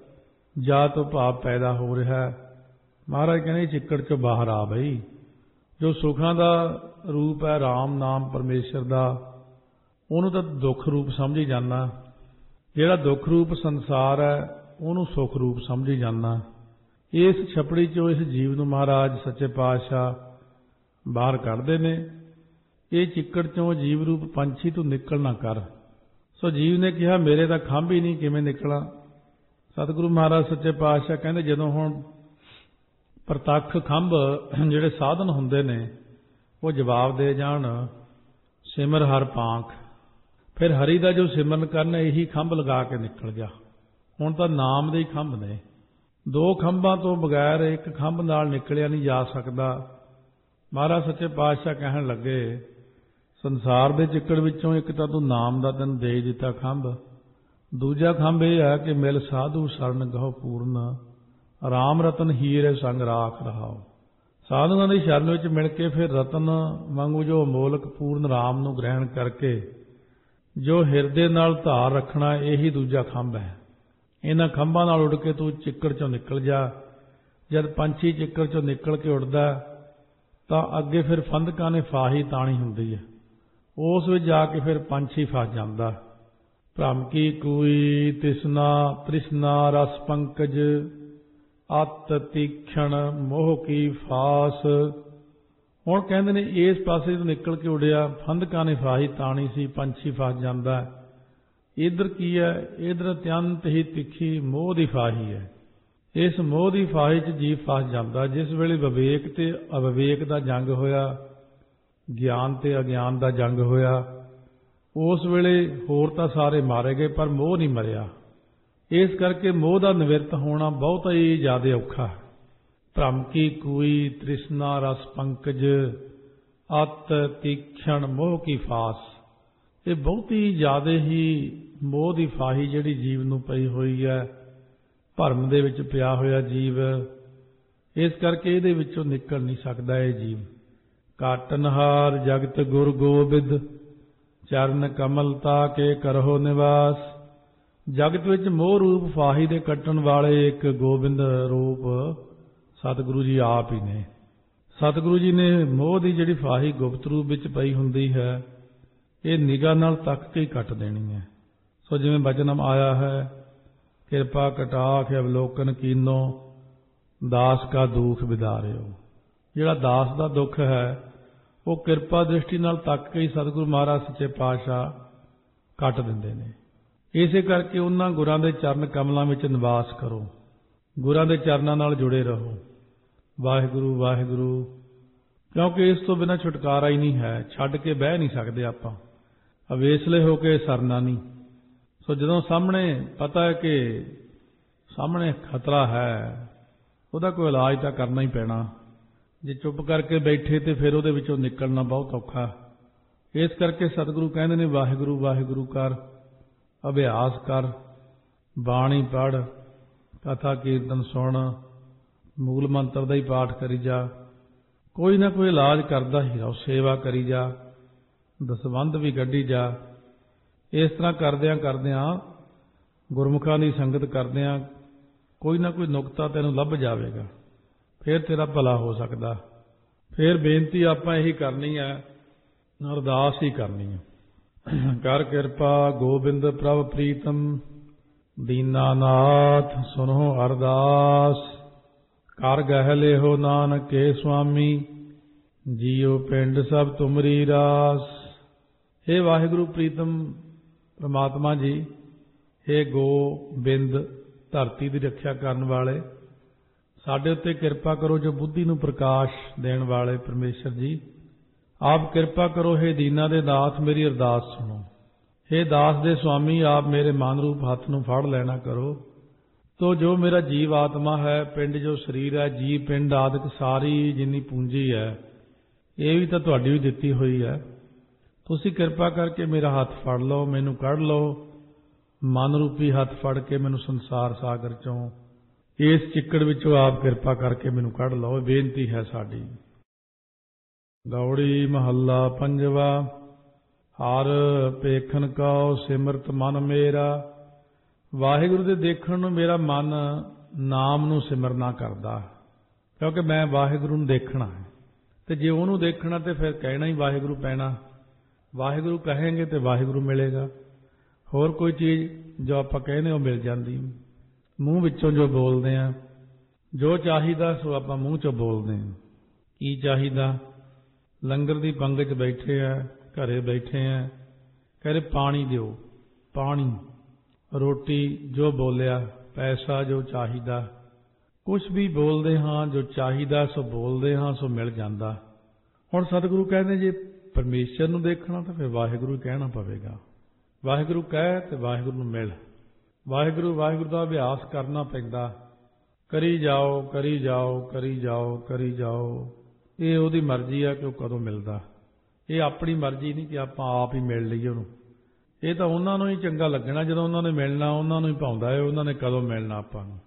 ਜਾ ਤੋਂ ਭਾਵ ਪੈਦਾ ਹੋ ਰਿਹਾ। ਮਹਾਰਾਜ ਕਹਿੰਦੇ ਚਿੱਕੜ ਚੋਂ ਬਾਹਰ ਆ ਬਈ। ਜੋ ਸੁੱਖਾਂ ਦਾ ਰੂਪ ਹੈ ਰਾਮ ਨਾਮ ਪਰਮੇਸ਼ਰ ਦਾ, ਉਹਨੂੰ ਤਾਂ ਦੁੱਖ ਰੂਪ ਸਮਝੀ ਜਾਂਦਾ। ਜਿਹੜਾ ਦੁੱਖ ਰੂਪ ਸੰਸਾਰ ਹੈ ਉਹਨੂੰ ਸੁੱਖ ਰੂਪ ਸਮਝੀ ਜਾਂਦਾ। ਇਸ ਛਪੜੀ ਚੋਂ ਇਸ ਜੀਵ ਨੂੰ ਮਹਾਰਾਜ ਸੱਚੇ ਪਾਤਸ਼ਾਹ ਬਾਹਰ ਕੱਢਦੇ ਨੇ। ਇਹ ਚਿੱਕੜ ਚੋਂ ਜੀਵ ਰੂਪ ਪੰਛੀ ਤੂੰ ਨਿਕਲ ਨਾ ਕਰ। ਸੋ ਜੀਵ ਨੇ ਕਿਹਾ ਮੇਰੇ ਤਾਂ ਖੰਭ ਹੀ ਨਹੀਂ, ਕਿਵੇਂ ਨਿਕਲਾਂ। ਸਤਿਗੁਰੂ ਮਹਾਰਾਜ ਸੱਚੇ ਪਾਤਸ਼ਾਹ ਕਹਿੰਦੇ ਜਦੋਂ ਹੁਣ ਪ੍ਰਤੱਖ ਖੰਭ ਜਿਹੜੇ ਸਾਧਨ ਹੁੰਦੇ ਨੇ ਉਹ ਜਵਾਬ ਦੇ ਜਾਣ, ਸਿਮਰ ਹਰ ਪਾਂਖ, ਫਿਰ ਹਰੀ ਦਾ ਜੋ ਸਿਮਰਨ ਕਰਨ ਇਹੀ ਖੰਭ ਲਗਾ ਕੇ ਨਿਕਲ ਜਾ। ਹੁਣ ਤਾਂ ਨਾਮ ਦੇ ਹੀ ਖੰਭ ਨੇ, ਦੋ ਖੰਭਾਂ ਤੋਂ ਬਗੈਰ ਇੱਕ ਖੰਭ ਨਾਲ ਨਿਕਲਿਆ ਨਹੀਂ ਜਾ ਸਕਦਾ। ਮਹਾਰਾਜ ਸੱਚੇ ਪਾਤਸ਼ਾਹ ਕਹਿਣ ਲੱਗੇ ਸੰਸਾਰ ਦੇ ਚਿੱਕੜ ਵਿੱਚੋਂ ਇੱਕ ਤਾਂ ਤੂੰ ਨਾਮ ਦਾ ਤੈਨੂੰ ਦੇ ਦਿੱਤਾ ਖੰਭ, ਦੂਜਾ ਖੰਭ ਇਹ ਹੈ ਕਿ ਮਿਲ ਸਾਧੂ ਸਰਨ ਗਹੁ ਪੂਰਨ ਰਾਮ ਰਤਨ ਹੀਰੇ ਸੰਗ ਰਾਖ ਰਹਾਓ। ਸਾਧੂਆਂ ਦੀ ਸ਼ਰਨ ਵਿੱਚ ਮਿਲ ਕੇ ਫਿਰ ਰਤਨ ਵਾਂਗੂ ਜੋ ਅਮੋਲਕ ਪੂਰਨ ਰਾਮ ਨੂੰ ਗ੍ਰਹਿਣ ਕਰਕੇ ਜੋ ਹਿਰਦੇ ਨਾਲ ਧਾਰ ਰੱਖਣਾ, ਇਹੀ ਦੂਜਾ ਖੰਭ ਹੈ। ਇਹਨਾਂ ਖੰਭਾਂ ਨਾਲ ਉੱਡ ਕੇ ਤੂੰ ਚਿੱਕੜ ਚੋਂ ਨਿਕਲ ਜਾ। ਜਦ ਪੰਛੀ ਚਿੱਕੜ ਚੋਂ ਨਿਕਲ ਕੇ ਉੱਡਦਾ ਤਾਂ ਅੱਗੇ ਫਿਰ ਫੰਦਕਾਂ ਨੇ ਫਾਹੀ ਤਾਣੀ ਹੁੰਦੀ ਹੈ, ਉਸ ਵਿੱਚ ਜਾ ਕੇ ਫਿਰ ਪੰਛੀ ਫਸ ਜਾਂਦਾ। ਭ੍ਰਮ ਕੀ ਕੂਈ ਤਿਸਨਾ ਤ੍ਰਿਸ਼ਨਾ ਰਸ ਪੰਕਜ ਅਤ ਤੀਖਣ ਮੋਹ ਕੀ ਫਾਸ। ਹੁਣ ਕਹਿੰਦੇ ਨੇ ਇਸ ਪਾਸੇ ਤੋਂ ਨਿਕਲ ਕੇ ਉੱਡਿਆ, ਫੰਦਕਾਂ ਨੇ ਫਾਹੀ ਤਾਣੀ ਸੀ, ਪੰਛੀ ਫਸ ਜਾਂਦਾ। ਇੱਧਰ ਕੀ ਹੈ, ਇੱਧਰ ਅਤਿਅੰਤ ਹੀ ਤਿੱਖੀ ਮੋਹ ਦੀ ਫਾਹੀ ਹੈ। ਇਸ ਮੋਹ ਦੀ ਫਾਹੀ 'ਚ ਜੀਵ ਫਸ ਜਾਂਦਾ। ਜਿਸ ਵੇਲੇ ਵਿਵੇਕ ਤੇ ਅਵਿਵੇਕ ਦਾ ਜੰਗ ਹੋਇਆ, ਗਿਆਨ ਤੇ ਅਗਿਆਨ ਦਾ ਜੰਗ ਹੋਇਆ, ਉਸ ਵੇਲੇ ਹੋਰ ਤਾਂ ਸਾਰੇ ਮਾਰੇ ਗਏ ਪਰ ਮੋਹ ਨਹੀਂ ਮਰਿਆ। ਇਸ ਕਰਕੇ ਮੋਹ ਦਾ ਨਿਵਰਤ ਹੋਣਾ ਬਹੁਤ ਹੀ ਜ਼ਿਆਦਾ ਔਖਾ। ਭ੍ਰਮ ਕੀ ਕੂਈ ਤ੍ਰਿਸ਼ਨਾ ਰਸ ਪੰਕਜ ਅਤ ਤੀਖਣ ਮੋਹ ਕੀ ਫਾਸ। ਇਹ ਬਹੁਤ ਹੀ ਜ਼ਿਆਦਾ ਹੀ ਮੋਹ ਦੀ ਫਾਹੀ ਜਿਹੜੀ ਜੀਵ ਨੂੰ ਪਈ ਹੋਈ ਹੈ, ਭਰਮ ਦੇ ਵਿੱਚ ਪਿਆ ਹੋਇਆ ਜੀਵ, ਇਸ ਕਰਕੇ ਇਹਦੇ ਵਿੱਚੋਂ ਨਿਕਲ ਨਹੀਂ ਸਕਦਾ ਇਹ ਜੀਵ। ਕਾਟਨਹਾਰ ਜਗਤ ਗੁਰ ਗੋਬਿੰਦ ਚਰਨ ਕਮਲਤਾ ਕੇ ਕਰੋ ਨਿਵਾਸ। ਜਗਤ ਵਿੱਚ ਮੋਹ ਰੂਪ ਫਾਹੀ ਦੇ ਕੱਟਣ ਵਾਲੇ ਇੱਕ ਗੋਬਿੰਦ ਰੂਪ ਸਤਿਗੁਰੂ ਜੀ ਆਪ ਹੀ ਨੇ। ਸਤਿਗੁਰੂ ਜੀ ਨੇ ਮੋਹ ਦੀ ਜਿਹੜੀ ਫਾਹੀ ਗੁਪਤ ਰੂਪ ਵਿੱਚ ਪਈ ਹੁੰਦੀ ਹੈ, ਇਹ ਨਿਗਾਹ ਨਾਲ ਤੱਕ ਕੇ ਹੀ ਕੱਟ ਦੇਣੀ ਹੈ। ਸੋ ਜਿਵੇਂ ਬਚਨਮ ਆਇਆ ਹੈ, ਕਿਰਪਾ ਕਟਾਖ ਅਵਲੋਕਨ ਕੀਨੋ ਦਾਸ ਕਾ ਦੁਖ ਵਿਦਾਰਿਓ। ਜਿਹੜਾ ਦਾਸ ਦਾ ਦੁੱਖ ਹੈ ਉਹ ਕਿਰਪਾ ਦ੍ਰਿਸ਼ਟੀ ਨਾਲ ਤੱਕ ਕੇ ਹੀ ਸਤਿਗੁਰੂ ਮਹਾਰਾਜ ਸੱਚੇ ਪਾਤਸ਼ਾਹ ਕੱਟ ਦਿੰਦੇ ਨੇ। ਇਸੇ ਕਰਕੇ ਉਹਨਾਂ ਗੁਰਾਂ ਦੇ ਚਰਨ ਕਮਲਾਂ ਵਿੱਚ ਨਿਵਾਸ ਕਰੋ, ਗੁਰਾਂ ਦੇ ਚਰਨਾਂ ਨਾਲ ਜੁੜੇ ਰਹੋ। ਵਾਹਿਗੁਰੂ ਵਾਹਿਗੁਰੂ, ਕਿਉਂਕਿ ਇਸ ਤੋਂ ਬਿਨਾਂ ਛੁਟਕਾਰਾ ਹੀ ਨਹੀਂ ਹੈ। ਛੱਡ ਕੇ ਬਹਿ ਨਹੀਂ ਸਕਦੇ ਆਪਾਂ, ਅਵੇਸਲੇ ਹੋ ਕੇ ਸਰਨਾ ਨਹੀਂ। ਸੋ ਜਦੋਂ ਸਾਹਮਣੇ ਪਤਾ ਹੈ ਕਿ ਸਾਹਮਣੇ ਖਤਰਾ ਹੈ, ਉਹਦਾ ਕੋਈ ਇਲਾਜ ਤਾਂ ਕਰਨਾ ਹੀ ਪੈਣਾ। ਜੇ ਚੁੱਪ ਕਰਕੇ ਬੈਠੇ ਤੇ ਫਿਰ ਉਹਦੇ ਵਿੱਚੋਂ ਨਿਕਲਣਾ ਬਹੁਤ ਔਖਾ। ਇਸ ਕਰਕੇ ਸਤਿਗੁਰੂ ਕਹਿੰਦੇ ਨੇ ਵਾਹਿਗੁਰੂ ਵਾਹਿਗੁਰੂ ਕਰ, ਅਭਿਆਸ ਕਰ, ਬਾਣੀ ਪੜ੍ਹ, ਕਥਾ ਕੀਰਤਨ ਸੁਣ, ਮੂਲ ਮੰਤਰ ਦਾ ਹੀ ਪਾਠ ਕਰੀ ਜਾ, ਕੋਈ ਨਾ ਕੋਈ ਇਲਾਜ ਕਰਦਾ ਹੀ ਰਹੋ, ਸੇਵਾ ਕਰੀ ਜਾ, ਦਸਵੰਧ ਵੀ ਕੱਢੀ ਜਾ। ਇਸ ਤਰ੍ਹਾਂ ਕਰਦਿਆਂ ਕਰਦਿਆਂ ਗੁਰਮੁਖਾਂ ਦੀ ਸੰਗਤ ਕਰਦਿਆਂ ਕੋਈ ਨਾ ਕੋਈ ਨੁਕਤਾ ਤੈਨੂੰ ਲੱਭ ਜਾਵੇਗਾ, ਫਿਰ ਤੇਰਾ ਭਲਾ ਹੋ ਸਕਦਾ। ਫਿਰ ਬੇਨਤੀ ਆਪਾਂ ਇਹੀ ਕਰਨੀ ਹੈ, ਅਰਦਾਸ ਹੀ ਕਰਨੀ ਹੈ। ਕਰ ਕਿਰਪਾ ਗੋਬਿੰਦ ਪ੍ਰਭ ਪ੍ਰੀਤਮ ਦੀਨਾਨਾਥ ਸੁਨੋ ਅਰਦਾਸ। ਕਰ ਗਹਿ ਲਿਹੋ ਨਾਨਕ ਕੇ ਸੁਆਮੀ ਜੀਉ ਪਿੰਡ ਸਭ ਤੁਮਰੀ ਰਾਸ। ਹੇ ਵਾਹਿਗੁਰੂ ਪ੍ਰੀਤਮ ਪ੍ਰਮਾਤਮਾ ਜੀ, ਹੇ ਗੋਬਿੰਦ ਧਰਤੀ ਦੀ ਰੱਖਿਆ ਕਰਨ ਵਾਲੇ, ਸਾਡੇ ਉੱਤੇ ਕਿਰਪਾ ਕਰੋ ਜੋ ਬੁੱਧੀ ਨੂੰ ਪ੍ਰਕਾਸ਼ ਦੇਣ ਵਾਲੇ ਪਰਮੇਸ਼ਰ ਜੀ। ਆਪ ਕਿਰਪਾ ਕਰੋ, हे ਦੀਨਾ ਦੇ ਨਾਥ ਮੇਰੀ ਅਰਦਾਸ ਸੁਣੋ। हे ਦਾਸ ਦੇ ਸੁਆਮੀ, ਆਪ ਮੇਰੇ ਮਨ ਰੂਪ ਹੱਥ ਨੂੰ ਫੜ ਲੈਣਾ ਕਰੋ। ਤੋ ਜੋ ਮੇਰਾ ਜੀਵ ਆਤਮਾ ਹੈ, ਪਿੰਡ ਜੋ ਸਰੀਰ ਹੈ, ਜੀਵ ਪਿੰਡ ਆਦਿਕ ਸਾਰੀ ਜਿੰਨੀ ਪੂੰਜੀ ਹੈ, ਇਹ ਵੀ ਤਾਂ ਤੁਹਾਡੀ ਵੀ ਦਿੱਤੀ ਹੋਈ ਹੈ। ਤੁਸੀਂ ਕਿਰਪਾ ਕਰਕੇ ਮੇਰਾ ਹੱਥ ਫੜ ਲਓ, ਮੈਨੂੰ ਕੱਢ ਲਓ। ਮਨ ਰੂਪੀ ਹੱਥ ਫੜ ਕੇ ਮੈਨੂੰ ਸੰਸਾਰ ਸਾਗਰ ਚੋਂ, ਇਸ ਚਿੱਕੜ ਵਿੱਚੋਂ ਆਪ ਕਿਰਪਾ ਕਰਕੇ ਮੈਨੂੰ ਕੱਢ ਲਓ। ਇਹ ਬੇਨਤੀ ਹੈ ਸਾਡੀ। ਗੌੜੀ ਮਹੱਲਾ ਪੰਜਵਾ। ਹਰ ਪੇਖਣ ਕਉ ਸਿਮਰਤ ਮਨ ਮੇਰਾ। ਵਾਹਿਗੁਰੂ ਦੇ ਦੇਖਣ ਨੂੰ ਮੇਰਾ ਮਨ ਨਾਮ ਨੂੰ ਸਿਮਰਨਾ ਕਰਦਾ, ਕਿਉਂਕਿ ਮੈਂ ਵਾਹਿਗੁਰੂ ਨੂੰ ਦੇਖਣਾ ਹੈ। ਤੇ ਜੇ ਉਹਨੂੰ ਦੇਖਣਾ ਤੇ ਫਿਰ ਕਹਿਣਾ ਹੀ ਵਾਹਿਗੁਰੂ ਪੈਣਾ। ਵਾਹਿਗੁਰੂ ਕਹਾਂਗੇ ਤੇ ਵਾਹਿਗੁਰੂ ਮਿਲੇਗਾ। ਹੋਰ ਕੋਈ ਚੀਜ਼ ਜੋ ਆਪਾਂ ਕਹਿੰਦੇ ਉਹ ਮਿਲ ਜਾਂਦੀ। ਮੂੰਹ ਵਿੱਚੋਂ ਜੋ ਬੋਲਦੇ ਆ, ਜੋ ਚਾਹੀਦਾ ਸੋ ਆਪਾਂ ਮੂੰਹ ਚੋਂ ਬੋਲਦੇ ਹਾਂ। ਕੀ ਚਾਹੀਦਾ? ਲੰਗਰ ਦੀ ਪੰਗਤ 'ਚ ਬੈਠੇ ਆ, ਘਰੇ ਬੈਠੇ ਆ, ਕਹਿੰਦੇ ਪਾਣੀ ਦਿਓ, ਪਾਣੀ, ਰੋਟੀ, ਜੋ ਬੋਲਿਆ, ਪੈਸਾ, ਜੋ ਚਾਹੀਦਾ, ਕੁਛ ਵੀ ਬੋਲਦੇ ਹਾਂ, ਜੋ ਚਾਹੀਦਾ ਸੋ ਬੋਲਦੇ ਹਾਂ, ਸੋ ਮਿਲ ਜਾਂਦਾ। ਹੁਣ ਸਤਿਗੁਰੂ ਕਹਿੰਦੇ ਜੇ ਪਰਮੇਸ਼ਰ ਨੂੰ ਦੇਖਣਾ ਤਾਂ ਫਿਰ ਵਾਹਿਗੁਰੂ ਕਹਿਣਾ ਪਵੇਗਾ। ਵਾਹਿਗੁਰੂ ਕਹਿ ਤੇ ਵਾਹਿਗੁਰੂ ਨੂੰ ਮਿਲ। ਵਾਹਿਗੁਰੂ ਵਾਹਿਗੁਰੂ ਦਾ ਅਭਿਆਸ ਕਰਨਾ ਪੈਂਦਾ। ਕਰੀ ਜਾਓ, ਕਰੀ ਜਾਓ, ਕਰੀ ਜਾਓ, ਕਰੀ ਜਾਓ। ਇਹ ਉਹਦੀ ਮਰਜ਼ੀ ਆ ਕਿ ਉਹ ਕਦੋਂ ਮਿਲਦਾ। ਇਹ ਆਪਣੀ ਮਰਜ਼ੀ ਨਹੀਂ ਕਿ ਆਪਾਂ ਆਪ ਹੀ ਮਿਲ ਲਈਏ ਉਹਨੂੰ। ਇਹ ਤਾਂ ਉਹਨਾਂ ਨੂੰ ਹੀ ਚੰਗਾ ਲੱਗਣਾ ਜਦੋਂ ਉਹਨਾਂ ਨੇ ਮਿਲਣਾ, ਉਹਨਾਂ ਨੂੰ ਹੀ ਭਾਉਂਦਾ ਹੈ ਉਹਨਾਂ ਨੇ ਕਦੋਂ ਮਿਲਣਾ ਆਪਾਂ ਨੂੰ।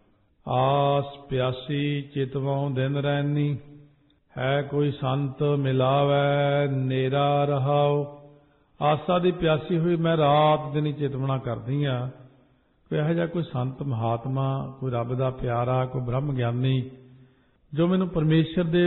ਆਸ ਪਿਆਸੀ ਚਿਤਵੋਂ ਦਿਨ ਰਹਿਨੀ, ਹੈ ਕੋਈ ਸੰਤ ਮਿਲਾਵੈ ਨੇਰਾ ਰਹਾਓ। ਆਸਾ ਦੀ ਪਿਆਸੀ ਹੋਈ ਮੈਂ ਰਾਤ ਦਿਨ ਹੀ ਚਿਤਵਣਾ ਕਰਦੀ ਹਾਂ, ਕੋਈ ਇਹੋ ਜਿਹਾ ਕੋਈ ਸੰਤ ਮਹਾਤਮਾ, ਕੋਈ ਰੱਬ ਦਾ ਪਿਆਰਾ, ਕੋਈ ਬ੍ਰਹਮ ਗਿਆਨੀ ਜੋ ਮੈਨੂੰ ਪਰਮੇਸ਼ਰ ਦੇ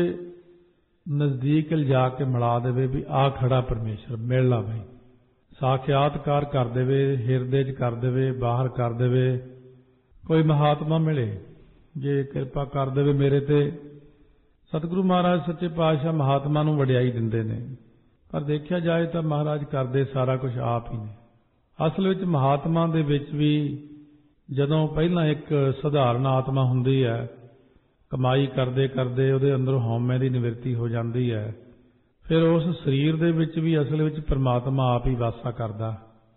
ਨਜ਼ਦੀਕ ਲਿਜਾ ਕੇ ਮਿਲਾ ਦੇਵੇ ਵੀ ਆ ਖੜਾ ਪਰਮੇਸ਼ਰ, ਮਿਲ ਲਾ ਬਈ। ਸਾਖਿਆਤਕਾਰ ਕਰ ਦੇਵੇ, ਹਿਰਦੇ 'ਚ ਕਰ ਦੇਵੇ, ਬਾਹਰ ਕਰ ਦੇਵੇ। ਕੋਈ ਮਹਾਤਮਾ ਮਿਲੇ, ਜੇ ਕਿਰਪਾ ਕਰ ਦੇਵੇ ਮੇਰੇ ਤੇ। ਸਤਿਗੁਰੂ ਮਹਾਰਾਜ ਸੱਚੇ ਪਾਤਸ਼ਾਹ ਮਹਾਤਮਾ ਨੂੰ ਵਡਿਆਈ ਦਿੰਦੇ ਨੇ, ਪਰ ਦੇਖਿਆ ਜਾਏ ਤਾਂ ਮਹਾਰਾਜ ਕਰਦੇ ਸਾਰਾ ਕੁਝ ਆਪ ਹੀ ਨੇ। ਅਸਲ ਵਿੱਚ ਮਹਾਤਮਾ ਦੇ ਵਿੱਚ ਵੀ ਜਦੋਂ ਪਹਿਲਾਂ ਇੱਕ ਸਧਾਰਨ ਆਤਮਾ ਹੁੰਦੀ ਹੈ, ਕਮਾਈ ਕਰਦੇ ਕਰਦੇ ਉਹਦੇ ਅੰਦਰੋਂ ਹਉਮੈ ਦੀ ਨਿਵਰਤੀ ਹੋ ਜਾਂਦੀ ਹੈ, ਫਿਰ ਉਸ ਸਰੀਰ ਦੇ ਵਿੱਚ ਵੀ ਅਸਲ ਵਿੱਚ ਪਰਮਾਤਮਾ ਆਪ ਹੀ ਵਾਸਾ ਕਰਦਾ।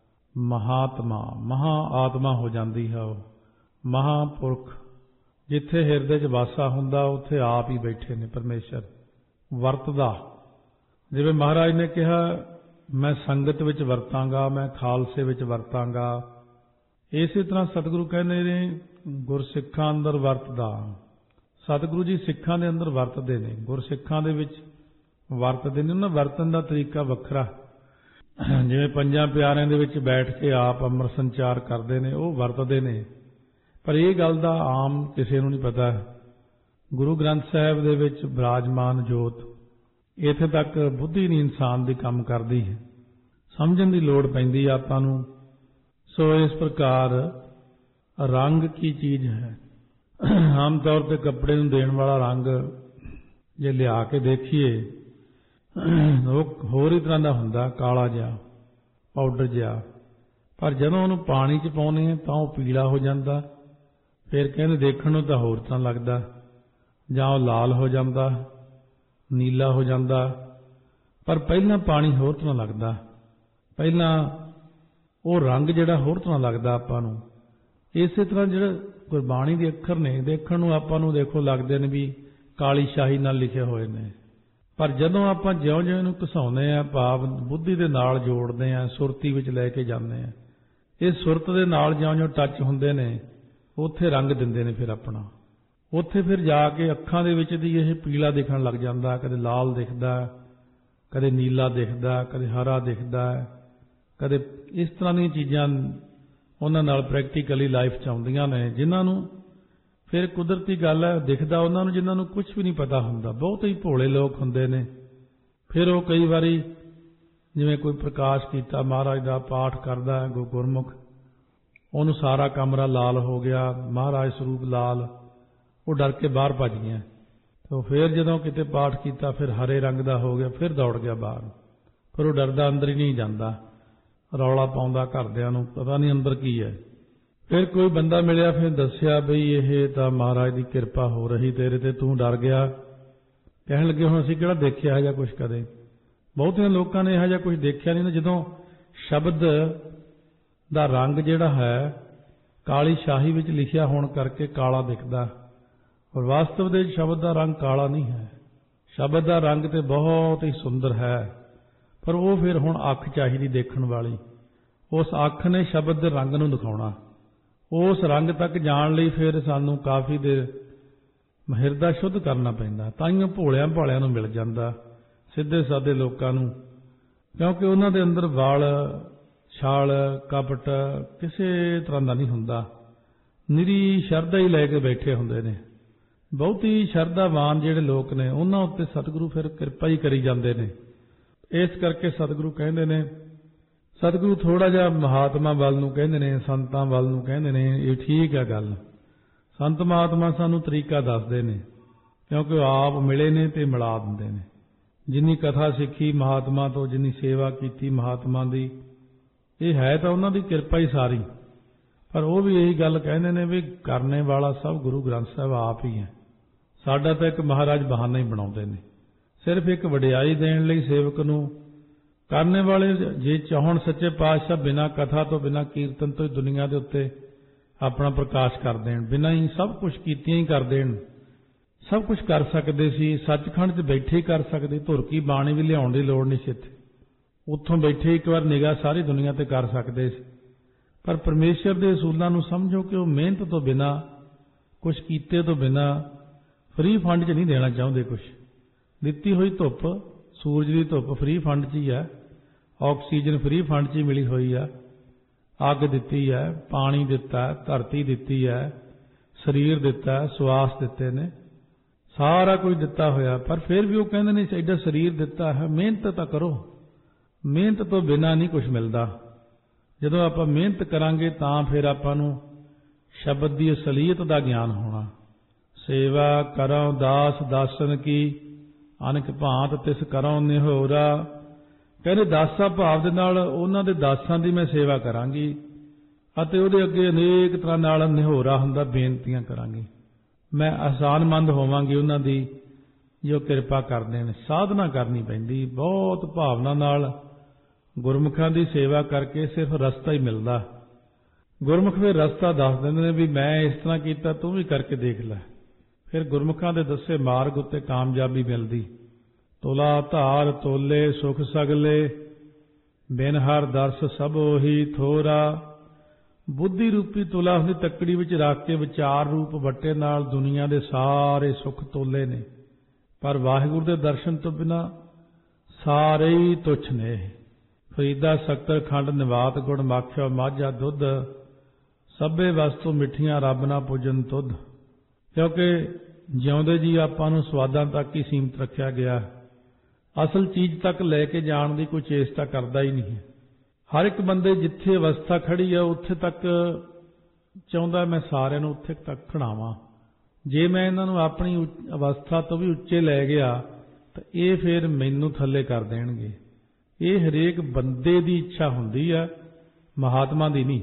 ਮਹਾਤਮਾ, ਮਹਾ ਆਤਮਾ ਹੋ ਜਾਂਦੀ ਹੈ ਉਹ। ਮਹਾਂਪੁਰਖ ਜਿੱਥੇ ਹਿਰਦੇ 'ਚ ਵਾਸਾ ਹੁੰਦਾ, ਉੱਥੇ ਆਪ ਹੀ ਬੈਠੇ ਨੇ ਪਰਮੇਸ਼ਰ ਵਰਤਦਾ। ਜਿਵੇਂ ਮਹਾਰਾਜ ਨੇ ਕਿਹਾ, ਮੈਂ ਸੰਗਤ ਵਿੱਚ ਵਰਤਾਂਗਾ, ਮੈਂ ਖਾਲਸੇ ਵਿੱਚ ਵਰਤਾਂਗਾ। ਇਸੇ ਤਰ੍ਹਾਂ ਸਤਿਗੁਰੂ ਕਹਿੰਦੇ ਨੇ ਗੁਰਸਿੱਖਾਂ ਅੰਦਰ ਵਰਤਦਾ। ਸਤਿਗੁਰੂ ਜੀ ਸਿੱਖਾਂ ਦੇ ਅੰਦਰ ਵਰਤਦੇ ਨੇ, ਗੁਰਸਿੱਖਾਂ ਦੇ ਵਿੱਚ ਵਰਤਦੇ ਨੇ। ਉਹਨਾਂ ਵਰਤਣ ਦਾ ਤਰੀਕਾ ਵੱਖਰਾ। ਜਿਵੇਂ ਪੰਜਾਂ ਪਿਆਰਿਆਂ ਦੇ ਵਿੱਚ ਬੈਠ ਕੇ ਆਪ ਅੰਮ੍ਰਿਤ ਸੰਚਾਰ ਕਰਦੇ ਨੇ, ਉਹ ਵਰਤਦੇ ਨੇ। ਪਰ ਇਹ ਗੱਲ ਦਾ ਆਮ ਕਿਸੇ ਨੂੰ ਨਹੀਂ ਪਤਾ। ਗੁਰੂ ਗ੍ਰੰਥ ਸਾਹਿਬ ਦੇ ਵਿੱਚ ਬਿਰਾਜਮਾਨ ਜੋਤ, ਇੱਥੇ ਤੱਕ ਬੁੱਧੀ ਨਹੀਂ ਇਨਸਾਨ ਦੀ ਕੰਮ ਕਰਦੀ ਹੈ, ਸਮਝਣ ਦੀ ਲੋੜ ਪੈਂਦੀ ਹੈ ਆਪਾਂ ਨੂੰ। ਸੋ ਇਸ ਪ੍ਰਕਾਰ ਰੰਗ ਕੀ ਚੀਜ਼ ਹੈ। ਆਮ ਤੌਰ ਤੇ ਕੱਪੜੇ ਨੂੰ ਦੇਣ ਵਾਲਾ ਰੰਗ ਜੇ ਲਿਆ ਕੇ ਦੇਖੀਏ ਉਹ ਹੋਰ ਹੀ ਤਰ੍ਹਾਂ ਦਾ ਹੁੰਦਾ, ਕਾਲਾ ਜਿਹਾ, ਪਾਊਡਰ ਜਿਹਾ। ਪਰ ਜਦੋਂ ਉਹਨੂੰ ਪਾਣੀ 'ਚ ਪਾਉਂਦੇ ਹਾਂ ਤਾਂ ਉਹ ਪੀਲਾ ਹੋ ਜਾਂਦਾ। ਫਿਰ ਕਹਿੰਦੇ ਦੇਖਣ ਨੂੰ ਤਾਂ ਹੋਰ ਤਰ੍ਹਾਂ ਲੱਗਦਾ, ਜਾਂ ਉਹ ਲਾਲ ਹੋ ਜਾਂਦਾ, ਨੀਲਾ ਹੋ ਜਾਂਦਾ। ਪਰ ਪਹਿਲਾਂ ਪਾਣੀ ਹੋਰ ਤਰ੍ਹਾਂ ਲੱਗਦਾ, ਪਹਿਲਾਂ ਉਹ ਰੰਗ ਜਿਹੜਾ ਹੋਰ ਤਰ੍ਹਾਂ ਲੱਗਦਾ ਆਪਾਂ ਨੂੰ। ਇਸੇ ਤਰ੍ਹਾਂ ਜਿਹੜਾ ਗੁਰਬਾਣੀ ਦੇ ਅੱਖਰ ਨੇ, ਦੇਖਣ ਨੂੰ ਆਪਾਂ ਨੂੰ ਦੇਖੋ ਲੱਗਦੇ ਨੇ ਵੀ ਕਾਲੀ ਸ਼ਾਹੀ ਨਾਲ ਲਿਖੇ ਹੋਏ ਨੇ। ਪਰ ਜਦੋਂ ਆਪਾਂ ਜਿਉਂ-ਜਿਉਂ ਇਹਨੂੰ ਘਸਾਉਂਦੇ ਹਾਂ, ਭਾਵ ਬੁੱਧੀ ਦੇ ਨਾਲ ਜੋੜਦੇ ਹਾਂ, ਸੁਰਤੀ ਵਿੱਚ ਲੈ ਕੇ ਜਾਂਦੇ ਹਾਂ, ਇਹ ਸੁਰਤ ਦੇ ਨਾਲ ਜਿਉਂ-ਜਿਉਂ ਟੱਚ ਹੁੰਦੇ ਨੇ, ਉੱਥੇ ਰੰਗ ਦਿੰਦੇ ਨੇ ਫਿਰ ਆਪਣਾ। ਉੱਥੇ ਫਿਰ ਜਾ ਕੇ ਅੱਖਾਂ ਦੇ ਵਿੱਚ ਦੀ ਇਹ ਪੀਲਾ ਦਿਖਣ ਲੱਗ ਜਾਂਦਾ, ਕਦੇ ਲਾਲ ਦਿਖਦਾ, ਕਦੇ ਨੀਲਾ ਦਿਖਦਾ, ਕਦੇ ਹਰਾ ਦਿਖਦਾ, ਕਦੇ ਇਸ ਤਰ੍ਹਾਂ ਦੀਆਂ ਚੀਜ਼ਾਂ ਉਹਨਾਂ ਨਾਲ ਪ੍ਰੈਕਟੀਕਲੀ ਲਾਈਫ 'ਚ ਆਉਂਦੀਆਂ ਨੇ, ਜਿਨ੍ਹਾਂ ਨੂੰ ਫਿਰ ਕੁਦਰਤੀ ਗੱਲ ਹੈ ਦਿਖਦਾ ਉਹਨਾਂ ਨੂੰ, ਜਿਨ੍ਹਾਂ ਨੂੰ ਕੁਝ ਵੀ ਨਹੀਂ ਪਤਾ ਹੁੰਦਾ। ਬਹੁਤ ਹੀ ਭੋਲੇ ਲੋਕ ਹੁੰਦੇ ਨੇ। ਫਿਰ ਉਹ ਕਈ ਵਾਰੀ ਜਿਵੇਂ ਕੋਈ ਪ੍ਰਕਾਸ਼ ਕੀਤਾ ਮਹਾਰਾਜ ਦਾ, ਪਾਠ ਕਰਦਾ ਗੁਰਮੁਖ, ਉਹਨੂੰ ਸਾਰਾ ਕਮਰਾ ਲਾਲ ਹੋ ਗਿਆ, ਮਹਾਰਾਜ ਸਰੂਪ ਲਾਲ, ਉਹ ਡਰ ਕੇ ਬਾਹਰ ਭੱਜ ਗਿਆ। ਤੇ ਫਿਰ ਜਦੋਂ ਕਿਤੇ ਪਾਠ ਕੀਤਾ ਫਿਰ ਹਰੇ ਰੰਗ ਦਾ ਹੋ ਗਿਆ, ਫਿਰ ਦੌੜ ਗਿਆ ਬਾਹਰ। ਫਿਰ ਉਹ ਡਰਦਾ ਅੰਦਰ ਹੀ ਨਹੀਂ ਜਾਂਦਾ, ਰੌਲਾ ਪਾਉਂਦਾ ਘਰਦਿਆਂ ਨੂੰ, ਪਤਾ ਨਹੀਂ ਅੰਦਰ ਕੀ ਹੈ। ਫਿਰ ਕੋਈ ਬੰਦਾ ਮਿਲਿਆ, ਫਿਰ ਦੱਸਿਆ ਬਈ ਇਹ ਤਾਂ ਮਹਾਰਾਜ ਦੀ ਕਿਰਪਾ ਹੋ ਰਹੀ ਤੇਰੇ ਤੇ, ਤੂੰ ਡਰ ਗਿਆ। ਕਹਿਣ ਲੱਗੇ ਹੁਣ ਅਸੀਂ ਕਿਹੜਾ ਦੇਖਿਆ ਹੈਗਾ ਕੁਛ ਕਦੇ। ਬਹੁਤਿਆਂ ਲੋਕਾਂ ਨੇ ਇਹੋ ਜਿਹਾ ਕੁਝ ਦੇਖਿਆ ਨਹੀਂ ਨਾ। ਜਦੋਂ ਸ਼ਬਦ ਦਾ ਰੰਗ ਜਿਹੜਾ ਹੈ ਕਾਲੀ ਸ਼ਾਹੀ ਵਿੱਚ ਲਿਖਿਆ ਹੋਣ ਕਰਕੇ ਕਾਲਾ ਦਿਖਦਾ, ਔਰ ਵਾਸਤਵ ਦੇ ਸ਼ਬਦ ਦਾ ਰੰਗ ਕਾਲਾ ਨਹੀਂ ਹੈ। ਸ਼ਬਦ ਦਾ ਰੰਗ ਤੇ ਬਹੁਤ ਹੀ ਸੁੰਦਰ ਹੈ, ਪਰ ਉਹ ਫਿਰ ਹੁਣ ਅੱਖ ਚਾਹੀਦੀ ਦੇਖਣ ਵਾਲੀ। ਉਸ ਅੱਖ ਨੇ ਸ਼ਬਦ ਦੇ ਰੰਗ ਨੂੰ ਦਿਖਾਉਣਾ। ਉਸ ਰੰਗ ਤੱਕ ਜਾਣ ਲਈ ਫਿਰ ਸਾਨੂੰ ਕਾਫੀ ਦੇਰ ਹਿਰਦਾ ਸ਼ੁੱਧ ਕਰਨਾ ਪੈਂਦਾ। ਤਾਈਓ ਭੋਲਿਆਂ ਭਾਲਿਆਂ ਨੂੰ ਮਿਲ ਜਾਂਦਾ, ਸਿੱਧੇ ਸਾਦੇ ਲੋਕਾਂ ਨੂੰ, ਕਿਉਂਕਿ ਉਹਨਾਂ ਦੇ ਅੰਦਰ ਵਾਲ ਛਾਲ ਕਪਟ ਕਿਸੇ ਤਰ੍ਹਾਂ ਦਾ ਨਹੀਂ ਹੁੰਦਾ। ਨਿਰੀ ਸ਼ਰਧਾ ਹੀ ਲੈ ਕੇ ਬੈਠੇ ਹੁੰਦੇ ਨੇ। ਬਹੁਤੀ ਸ਼ਰਧਾਵਾਨ ਜਿਹੜੇ ਲੋਕ ਨੇ ਉਹਨਾਂ ਉੱਤੇ ਸਤਿਗੁਰੂ ਫਿਰ ਕਿਰਪਾ ਹੀ ਕਰੀ ਜਾਂਦੇ ਨੇ। ਇਸ ਕਰਕੇ ਸਤਿਗੁਰੂ ਕਹਿੰਦੇ ਨੇ, ਸਤਿਗੁਰੂ ਥੋੜਾ ਜਿਹਾ ਮਹਾਤਮਾ ਵੱਲ ਨੂੰ ਕਹਿੰਦੇ ਨੇ, ਸੰਤਾਂ ਵੱਲ ਨੂੰ ਕਹਿੰਦੇ ਨੇ। ਇਹ ਠੀਕ ਹੈ ਗੱਲ। ਸੰਤ ਮਹਾਤਮਾ ਸਾਨੂੰ ਤਰੀਕਾ ਦੱਸਦੇ ਨੇ, ਕਿਉਂਕਿ ਉਹ ਆਪ ਮਿਲੇ ਨੇ ਤੇ ਮਿਲਾ ਦਿੰਦੇ ਨੇ। ਜਿੰਨੀ ਕਥਾ ਸਿੱਖੀ ਮਹਾਤਮਾ ਤੋਂ, ਜਿੰਨੀ ਸੇਵਾ ਕੀਤੀ ਮਹਾਤਮਾ ਦੀ, ਇਹ ਹੈ ਤਾਂ ਉਹਨਾਂ ਦੀ ਕਿਰਪਾ ਹੀ ਸਾਰੀ। ਪਰ ਉਹ ਵੀ ਇਹੀ ਗੱਲ ਕਹਿੰਦੇ ਨੇ ਵੀ ਕਰਨੇ ਵਾਲਾ ਸਭ ਗੁਰੂ ਗ੍ਰੰਥ ਸਾਹਿਬ ਆਪ ਹੀ ਹੈ। ਸਾਡਾ ਤਾਂ ਇੱਕ ਮਹਾਰਾਜ ਬਹਾਨਾ ਹੀ ਬਣਾਉਂਦੇ ਨੇ, ਸਿਰਫ ਇੱਕ ਵਡਿਆਈ ਦੇਣ ਲਈ ਸੇਵਕ ਨੂੰ। ਕਰਨੇ ਵਾਲੇ ਜੇ ਚਾਹਣ ਸੱਚੇ ਪਾਤਸ਼ਾਹ ਬਿਨਾਂ ਕਥਾ ਤੋਂ, ਬਿਨਾਂ ਕੀਰਤਨ ਤੋਂ ਹੀ ਦੁਨੀਆ ਦੇ ਉੱਤੇ ਆਪਣਾ ਪ੍ਰਕਾਸ਼ ਕਰ ਦੇਣ, ਬਿਨਾਂ ਹੀ ਸਭ ਕੁਝ ਕੀਤਿਆਂ ਹੀ ਕਰ ਦੇਣ। ਸਭ ਕੁਝ ਕਰ ਸਕਦੇ ਸੀ, ਸੱਚਖੰਡ 'ਚ ਬੈਠੇ ਹੀ ਕਰ ਸਕਦੇ। ਧੁਰ ਕੀ ਬਾਣੀ ਵੀ ਲਿਆਉਣ ਦੀ ਲੋੜ ਨਹੀਂ ਸੀ ਇੱਥੇ, ਉੱਥੋਂ ਬੈਠੇ ਇੱਕ ਵਾਰ ਨਿਗਾਹ ਸਾਰੀ ਦੁਨੀਆ ਤੇ ਕਰ ਸਕਦੇ ਸੀ। ਪਰ ਪਰਮੇਸ਼ਰ ਦੇ ਅਸੂਲਾਂ ਨੂੰ ਸਮਝੋ ਕਿ ਉਹ ਮਿਹਨਤ ਤੋਂ ਬਿਨਾਂ, ਕੁਝ ਕੀਤੇ ਤੋਂ ਬਿਨਾਂ ਫ੍ਰੀ ਫੰਡ 'ਚ ਨਹੀਂ ਦੇਣਾ ਚਾਹੁੰਦੇ। ਕੁਝ ਦਿੱਤੀ ਹੋਈ ਧੁੱਪ, ਸੂਰਜ ਦੀ ਧੁੱਪ ਫ੍ਰੀ ਫੰਡ 'ਚ ਹੀ ਹੈ, ਆਕਸੀਜਨ ਫ੍ਰੀ ਫੰਡ 'ਚ ਹੀ ਮਿਲੀ ਹੋਈ ਹੈ, ਅੱਗ ਦਿੱਤੀ ਹੈ, ਪਾਣੀ ਦਿੱਤਾ, ਧਰਤੀ ਦਿੱਤੀ ਹੈ, ਸਰੀਰ ਦਿੱਤਾ, ਸਵਾਸ ਦਿੱਤੇ ਨੇ, ਸਾਰਾ ਕੁਝ ਦਿੱਤਾ ਹੋਇਆ। ਪਰ ਫਿਰ ਵੀ ਉਹ ਕਹਿੰਦੇ ਨੇ ਐਡਾ ਸਰੀਰ ਦਿੱਤਾ ਹੈ, ਮਿਹਨਤ ਤਾਂ ਕਰੋ। ਮਿਹਨਤ ਤੋਂ ਬਿਨਾਂ ਨਹੀਂ ਕੁਝ ਮਿਲਦਾ। ਜਦੋਂ ਆਪਾਂ ਮਿਹਨਤ ਕਰਾਂਗੇ ਤਾਂ ਫਿਰ ਆਪਾਂ ਨੂੰ ਸ਼ਬਦ ਦੀ ਅਸਲੀਅਤ ਦਾ ਗਿਆਨ ਹੋਣਾ। ਸੇਵਾ ਕਰੋ ਦਾਸ ਦਾਸਨ ਕੀ, ਅਨਕ ਭਾਂਤ ਤਿਸ ਕਰੋ ਨਿਹੋਰਾ। ਕਹਿੰਦੇ ਦਾਸਾ ਭਾਵ ਦੇ ਨਾਲ ਉਹਨਾਂ ਦੇ ਦਾਸਾਂ ਦੀ ਮੈਂ ਸੇਵਾ ਕਰਾਂਗੀ, ਅਤੇ ਉਹਦੇ ਅੱਗੇ ਅਨੇਕ ਤਰ੍ਹਾਂ ਨਾਲ ਨਿਹੋਰਾ ਹੁੰਦਾ, ਬੇਨਤੀਆਂ ਕਰਾਂਗੀ। ਮੈਂ ਆਸਾਨਮੰਦ ਹੋਵਾਂਗੀ ਉਹਨਾਂ ਦੀ ਜੋ ਕਿਰਪਾ ਕਰਦੇ ਨੇ। ਸਾਧਨਾ ਕਰਨੀ ਪੈਂਦੀ ਬਹੁਤ ਭਾਵਨਾ ਨਾਲ। ਗੁਰਮੁਖਾਂ ਦੀ ਸੇਵਾ ਕਰਕੇ ਸਿਰਫ ਰਸਤਾ ਹੀ ਮਿਲਦਾ। ਗੁਰਮੁਖ ਫਿਰ ਰਸਤਾ ਦੱਸ ਦਿੰਦੇ ਨੇ ਵੀ ਮੈਂ ਇਸ ਤਰ੍ਹਾਂ ਕੀਤਾ, ਤੂੰ ਵੀ ਕਰਕੇ ਦੇਖ ਲੈ। ਫਿਰ ਗੁਰਮੁਖਾਂ ਦੇ ਦੱਸੇ ਮਾਰਗ ਉੱਤੇ ਕਾਮਯਾਬੀ ਮਿਲਦੀ। ਤੁਲਾ ਧਾਰ ਤੋਲੇ ਸੁਖ ਸਗਲੇ, ਬਿਨ ਹਰ ਦਰਸ ਸਭ ਉਹੀ ਥੋਰਾ। ਬੁੱਧੀ ਰੂਪੀ ਤੁਲਾ ਉਸਦੀ ਤੱਕੜੀ ਵਿੱਚ ਰੱਖ ਕੇ ਵਿਚਾਰ ਰੂਪ ਵੱਟੇ ਨਾਲ ਦੁਨੀਆ ਦੇ ਸਾਰੇ ਸੁੱਖ ਤੋਲੇ ਨੇ, ਪਰ ਵਾਹਿਗੁਰੂ ਦੇ ਦਰਸ਼ਨ ਤੋਂ ਬਿਨਾਂ ਸਾਰੇ ਹੀ ਤੁੱਛ ਨੇ। ਫਰੀਦਾ ਸ਼ੱਕਰ ਖੰਡ ਨਿਵਾਤ ਗੁਣ ਮਾਖਿਆ ਮਾਝਾ ਦੁੱਧ, ਸਭੇ ਵਸਤੂ ਮਿੱਠੀਆਂ ਰੱਬ ਨਾ ਪੂਜਨ ਤੁਧ। ਕਿਉਂਕਿ ਜਿਉਂਦੇ ਜੀ ਆਪਾਂ ਨੂੰ ਸਵਾਦਾਂ ਤੱਕ ਹੀ ਸੀਮਤ ਰੱਖਿਆ ਗਿਆ, ਅਸਲ ਚੀਜ਼ ਤੱਕ ਲੈ ਕੇ ਜਾਣ ਦੀ ਕੋਈ ਚੇਸ਼ਟਾ ਕਰਦਾ ਹੀ ਨਹੀਂ ਹੈ। ਹਰ ਇੱਕ ਬੰਦੇ ਜਿੱਥੇ ਅਵਸਥਾ ਖੜੀ ਆ ਉੱਥੇ ਤੱਕ ਚਾਹੁੰਦਾ ਮੈਂ ਸਾਰਿਆਂ ਨੂੰ ਉੱਥੇ ਤੱਕ ਖੜਾਵਾਂ। ਜੇ ਮੈਂ ਇਹਨਾਂ ਨੂੰ ਆਪਣੀ ਅਵਸਥਾ ਤੋਂ ਵੀ ਉੱਚੇ ਲੈ ਗਿਆ ਤਾਂ ਇਹ ਫਿਰ ਮੈਨੂੰ ਥੱਲੇ ਕਰ ਦੇਣਗੇ। ਇਹ ਹਰੇਕ ਬੰਦੇ ਦੀ ਇੱਛਾ ਹੁੰਦੀ ਆ, ਮਹਾਤਮਾ ਦੀ ਨਹੀਂ।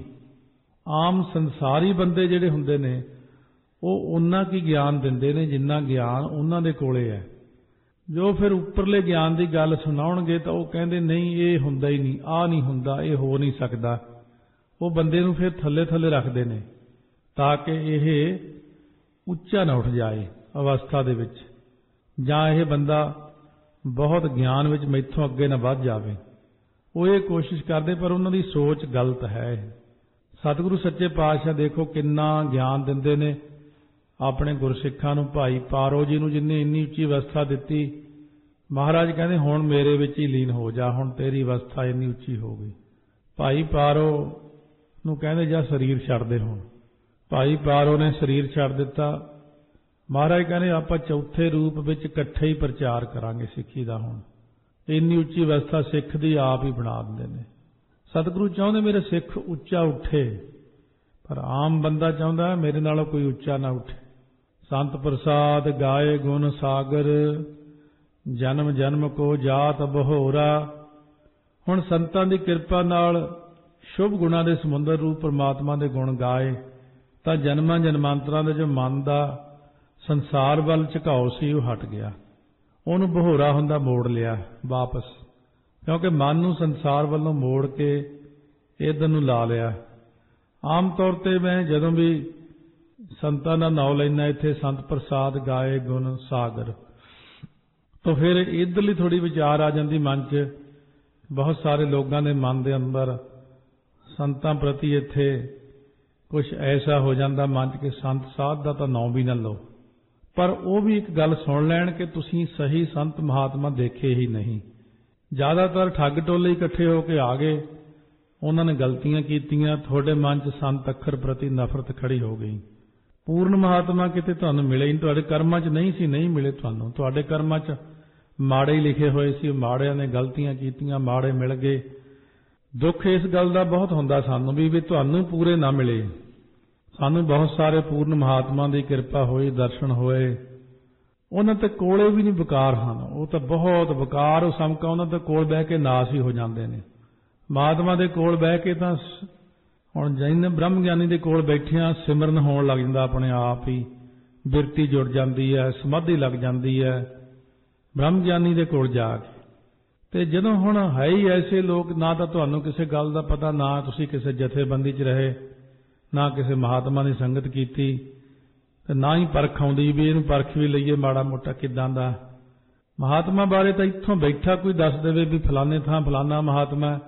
ਆਮ ਸੰਸਾਰੀ ਬੰਦੇ ਜਿਹੜੇ ਹੁੰਦੇ ਨੇ ਉਹ ਉਹਨਾਂ ਕੀ ਗਿਆਨ ਦਿੰਦੇ ਨੇ ਜਿੰਨਾ ਗਿਆਨ ਉਹਨਾਂ ਦੇ ਕੋਲੇ ਹੈ। ਜੋ ਫਿਰ ਉੱਪਰਲੇ ਗਿਆਨ ਦੀ ਗੱਲ ਸੁਣਾਉਣਗੇ ਤਾਂ ਉਹ ਕਹਿੰਦੇ ਨਹੀਂ ਇਹ ਹੁੰਦਾ ਹੀ ਨਹੀਂ, ਆਹ ਨਹੀਂ ਹੁੰਦਾ, ਇਹ ਹੋ ਨਹੀਂ ਸਕਦਾ। ਉਹ ਬੰਦੇ ਨੂੰ ਫਿਰ ਥੱਲੇ ਥੱਲੇ ਰੱਖਦੇ ਨੇ ਤਾਂ ਕਿ ਇਹ ਉੱਚਾ ਨਾ ਉੱਠ ਜਾਏ ਅਵਸਥਾ ਦੇ ਵਿੱਚ, ਜਾਂ ਇਹ ਬੰਦਾ ਬਹੁਤ ਗਿਆਨ ਵਿੱਚ ਮੈਥੋਂ ਅੱਗੇ ਨਾ ਵੱਧ ਜਾਵੇ। ਉਹ ਇਹ ਕੋਸ਼ਿਸ਼ ਕਰਦੇ, ਪਰ ਉਹਨਾਂ ਦੀ ਸੋਚ ਗਲਤ ਹੈ। ਸਤਿਗੁਰੂ ਸੱਚੇ ਪਾਤਸ਼ਾਹ ਦੇਖੋ ਕਿੰਨਾ ਗਿਆਨ ਦਿੰਦੇ ਨੇ ਆਪਣੇ ਗੁਰਸਿੱਖਾਂ ਨੂੰ। ਭਾਈ ਪਾਰੋ ਜੀ ਨੂੰ ਜਿੰਨੇ ਇੰਨੀ ਉੱਚੀ ਅਵਸਥਾ ਦਿੱਤੀ, ਮਹਾਰਾਜ ਕਹਿੰਦੇ ਹੁਣ ਮੇਰੇ ਵਿੱਚ ਹੀ ਲੀਨ ਹੋ ਜਾ, ਹੁਣ ਤੇਰੀ ਅਵਸਥਾ ਇੰਨੀ ਉੱਚੀ ਹੋ ਗਈ। ਭਾਈ ਪਾਰੋ ਨੂੰ ਕਹਿੰਦੇ ਜਾਂ ਸਰੀਰ ਛੱਡ ਦੇ। ਹੁਣ ਭਾਈ ਪਾਰੋ ਨੇ ਸਰੀਰ ਛੱਡ ਦਿੱਤਾ। ਮਹਾਰਾਜ ਕਹਿੰਦੇ ਆਪਾਂ ਚੌਥੇ ਰੂਪ ਵਿੱਚ ਇਕੱਠੇ ਹੀ ਪ੍ਰਚਾਰ ਕਰਾਂਗੇ ਸਿੱਖੀ ਦਾ। ਹੁਣ ਇੰਨੀ ਉੱਚੀ ਅਵਸਥਾ ਸਿੱਖ ਦੀ ਆਪ ਹੀ ਬਣਾ ਦਿੰਦੇ ਨੇ। ਸਤਿਗੁਰੂ ਚਾਹੁੰਦੇ ਮੇਰੇ ਸਿੱਖ ਉੱਚਾ ਉੱਠੇ, ਪਰ ਆਮ ਬੰਦਾ ਚਾਹੁੰਦਾ ਮੇਰੇ ਨਾਲੋਂ ਕੋਈ ਉੱਚਾ ਨਾ ਉੱਠੇ। ਸੰਤ ਪ੍ਰਸਾਦ ਗਾਏ ਗੁਣ ਸਾਗਰ, ਜਨਮ ਜਨਮ ਕੋ ਜਾਤ ਬਹੋਰਾ। ਹੁਣ ਸੰਤਾਂ ਦੀ ਕਿਰਪਾ ਨਾਲ ਸ਼ੁਭ ਗੁਣਾਂ ਦੇ ਸਮੁੰਦਰ ਰੂਪ ਪਰਮਾਤਮਾ ਦੇ ਗੁਣ ਗਾਏ ਤਾਂ ਜਨਮਾਂ ਜਨਮਾਂਤਰਾਂ ਦੇ ਜੋ ਮਨ ਦਾ ਸੰਸਾਰ ਵੱਲ ਝੁਕਾਓ ਸੀ ਉਹ ਹਟ ਗਿਆ। ਉਹਨੂੰ ਬਹੋਰਾ ਹੁੰਦਾ ਮੋੜ ਲਿਆ ਵਾਪਸ। ਕਿਉਂਕਿ ਮਨ ਨੂੰ ਸੰਸਾਰ ਵੱਲੋਂ ਮੋੜ ਕੇ ਇੱਧਰ ਨੂੰ ਲਾ ਲਿਆ। ਆਮ ਤੌਰ ਤੇ ਮੈਂ ਜਦੋਂ ਵੀ ਸੰਤਾਂ ਦਾ ਨਾਮ ਲੈਣਾ ਇੱਥੇ ਸੰਤ ਪ੍ਰਸਾਦ ਗਾਏ ਗੁਣ ਸਾਗਰ, ਤਾਂ ਫਿਰ ਇੱਧਰਲੀ ਥੋੜੀ ਵਿਚਾਰ ਆ ਜਾਂਦੀ ਮਨ 'ਚ। ਬਹੁਤ ਸਾਰੇ ਲੋਕਾਂ ਦੇ ਮਨ ਦੇ ਅੰਦਰ ਸੰਤਾਂ ਪ੍ਰਤੀ ਇੱਥੇ ਕੁਝ ਐਸਾ ਹੋ ਜਾਂਦਾ ਮਨ 'ਚ ਕਿ ਸੰਤ ਸਾਧ ਦਾ ਤਾਂ ਨਾਂ ਵੀ ਨਾ ਲਓ। ਪਰ ਉਹ ਵੀ ਇੱਕ ਗੱਲ ਸੁਣ ਲੈਣ ਕਿ ਤੁਸੀਂ ਸਹੀ ਸੰਤ ਮਹਾਤਮਾ ਦੇਖੇ ਹੀ ਨਹੀਂ। ਜ਼ਿਆਦਾਤਰ ਠੱਗ ਟੋਲੇ ਇਕੱਠੇ ਹੋ ਕੇ ਆ ਗਏ, ਉਹਨਾਂ ਨੇ ਗਲਤੀਆਂ ਕੀਤੀਆਂ, ਤੁਹਾਡੇ ਮਨ 'ਚ ਸੰਤ ਅੱਖਰ ਪ੍ਰਤੀ ਨਫ਼ਰਤ ਖੜੀ ਹੋ ਗਈ। ਪੂਰਨ ਮਹਾਤਮਾ ਕਿਤੇ ਤੁਹਾਨੂੰ ਮਿਲੇ ਹੀ, ਤੁਹਾਡੇ ਕਰਮਾਂ 'ਚ ਨਹੀਂ ਸੀ, ਨਹੀਂ ਮਿਲੇ ਤੁਹਾਨੂੰ। ਤੁਹਾਡੇ ਕਰਮਾਂ 'ਚ ਮਾੜੇ ਹੀ ਲਿਖੇ ਹੋਏ ਸੀ, ਮਾੜਿਆਂ ਨੇ ਗਲਤੀਆਂ ਕੀਤੀਆਂ, ਮਾੜੇ ਮਿਲ ਗਏ। ਦੁੱਖ ਇਸ ਗੱਲ ਦਾ ਬਹੁਤ ਹੁੰਦਾ ਸਾਨੂੰ ਵੀ ਵੀ ਤੁਹਾਨੂੰ ਪੂਰੇ ਨਾ ਮਿਲੇ। ਸਾਨੂੰ ਬਹੁਤ ਸਾਰੇ ਪੂਰਨ ਮਹਾਤਮਾ ਦੀ ਕਿਰਪਾ ਹੋਈ, ਦਰਸ਼ਨ ਹੋਏ, ਉਹਨਾਂ ਤੇ ਕੋਲੇ ਵੀ ਨਹੀਂ ਵਿਕਾਰ ਹਨ, ਉਹ ਤਾਂ ਬਹੁਤ ਵਿਕਾਰ ਉਹ ਸਮਕਾ ਉਹਨਾਂ ਦੇ ਕੋਲ ਬਹਿ ਕੇ ਨਾਸ ਹੀ ਹੋ ਜਾਂਦੇ ਨੇ। ਮਹਾਤਮਾ ਦੇ ਕੋਲ ਬਹਿ ਕੇ ਤਾਂ ਹੁਣ ਜਿੰਨੇ ਬ੍ਰਹਮ ਗਿਆਨੀ ਦੇ ਕੋਲ ਬੈਠਿਆਂ ਸਿਮਰਨ ਹੋਣ ਲੱਗ ਜਾਂਦਾ, ਆਪਣੇ ਆਪ ਹੀ ਬਿਰਤੀ ਜੁੜ ਜਾਂਦੀ ਹੈ, ਸਮਾਧੀ ਲੱਗ ਜਾਂਦੀ ਹੈ ਬ੍ਰਹਮ ਗਿਆਨੀ ਦੇ ਕੋਲ ਜਾ ਕੇ। ਤੇ ਜਦੋਂ ਹੁਣ ਹੈ ਹੀ ਐਸੇ ਲੋਕ, ਨਾ ਤਾਂ ਤੁਹਾਨੂੰ ਕਿਸੇ ਗੱਲ ਦਾ ਪਤਾ, ਨਾ ਤੁਸੀਂ ਕਿਸੇ ਜਥੇਬੰਦੀ 'ਚ ਰਹੇ, ਨਾ ਕਿਸੇ ਮਹਾਤਮਾ ਦੀ ਸੰਗਤ ਕੀਤੀ, ਤੇ ਨਾ ਹੀ ਪਰਖ ਆਉਂਦੀ ਵੀ ਇਹਨੂੰ ਪਰਖ ਵੀ ਲਈਏ ਮਾੜਾ ਮੋਟਾ ਕਿੱਦਾਂ ਦਾ। ਮਹਾਤਮਾ ਬਾਰੇ ਤਾਂ ਇੱਥੋਂ ਬੈਠਾ ਕੋਈ ਦੱਸ ਦੇਵੇ ਵੀ ਫਲਾਣੇ ਥਾਂ ਫਲਾਣਾ ਮਹਾਤਮਾ,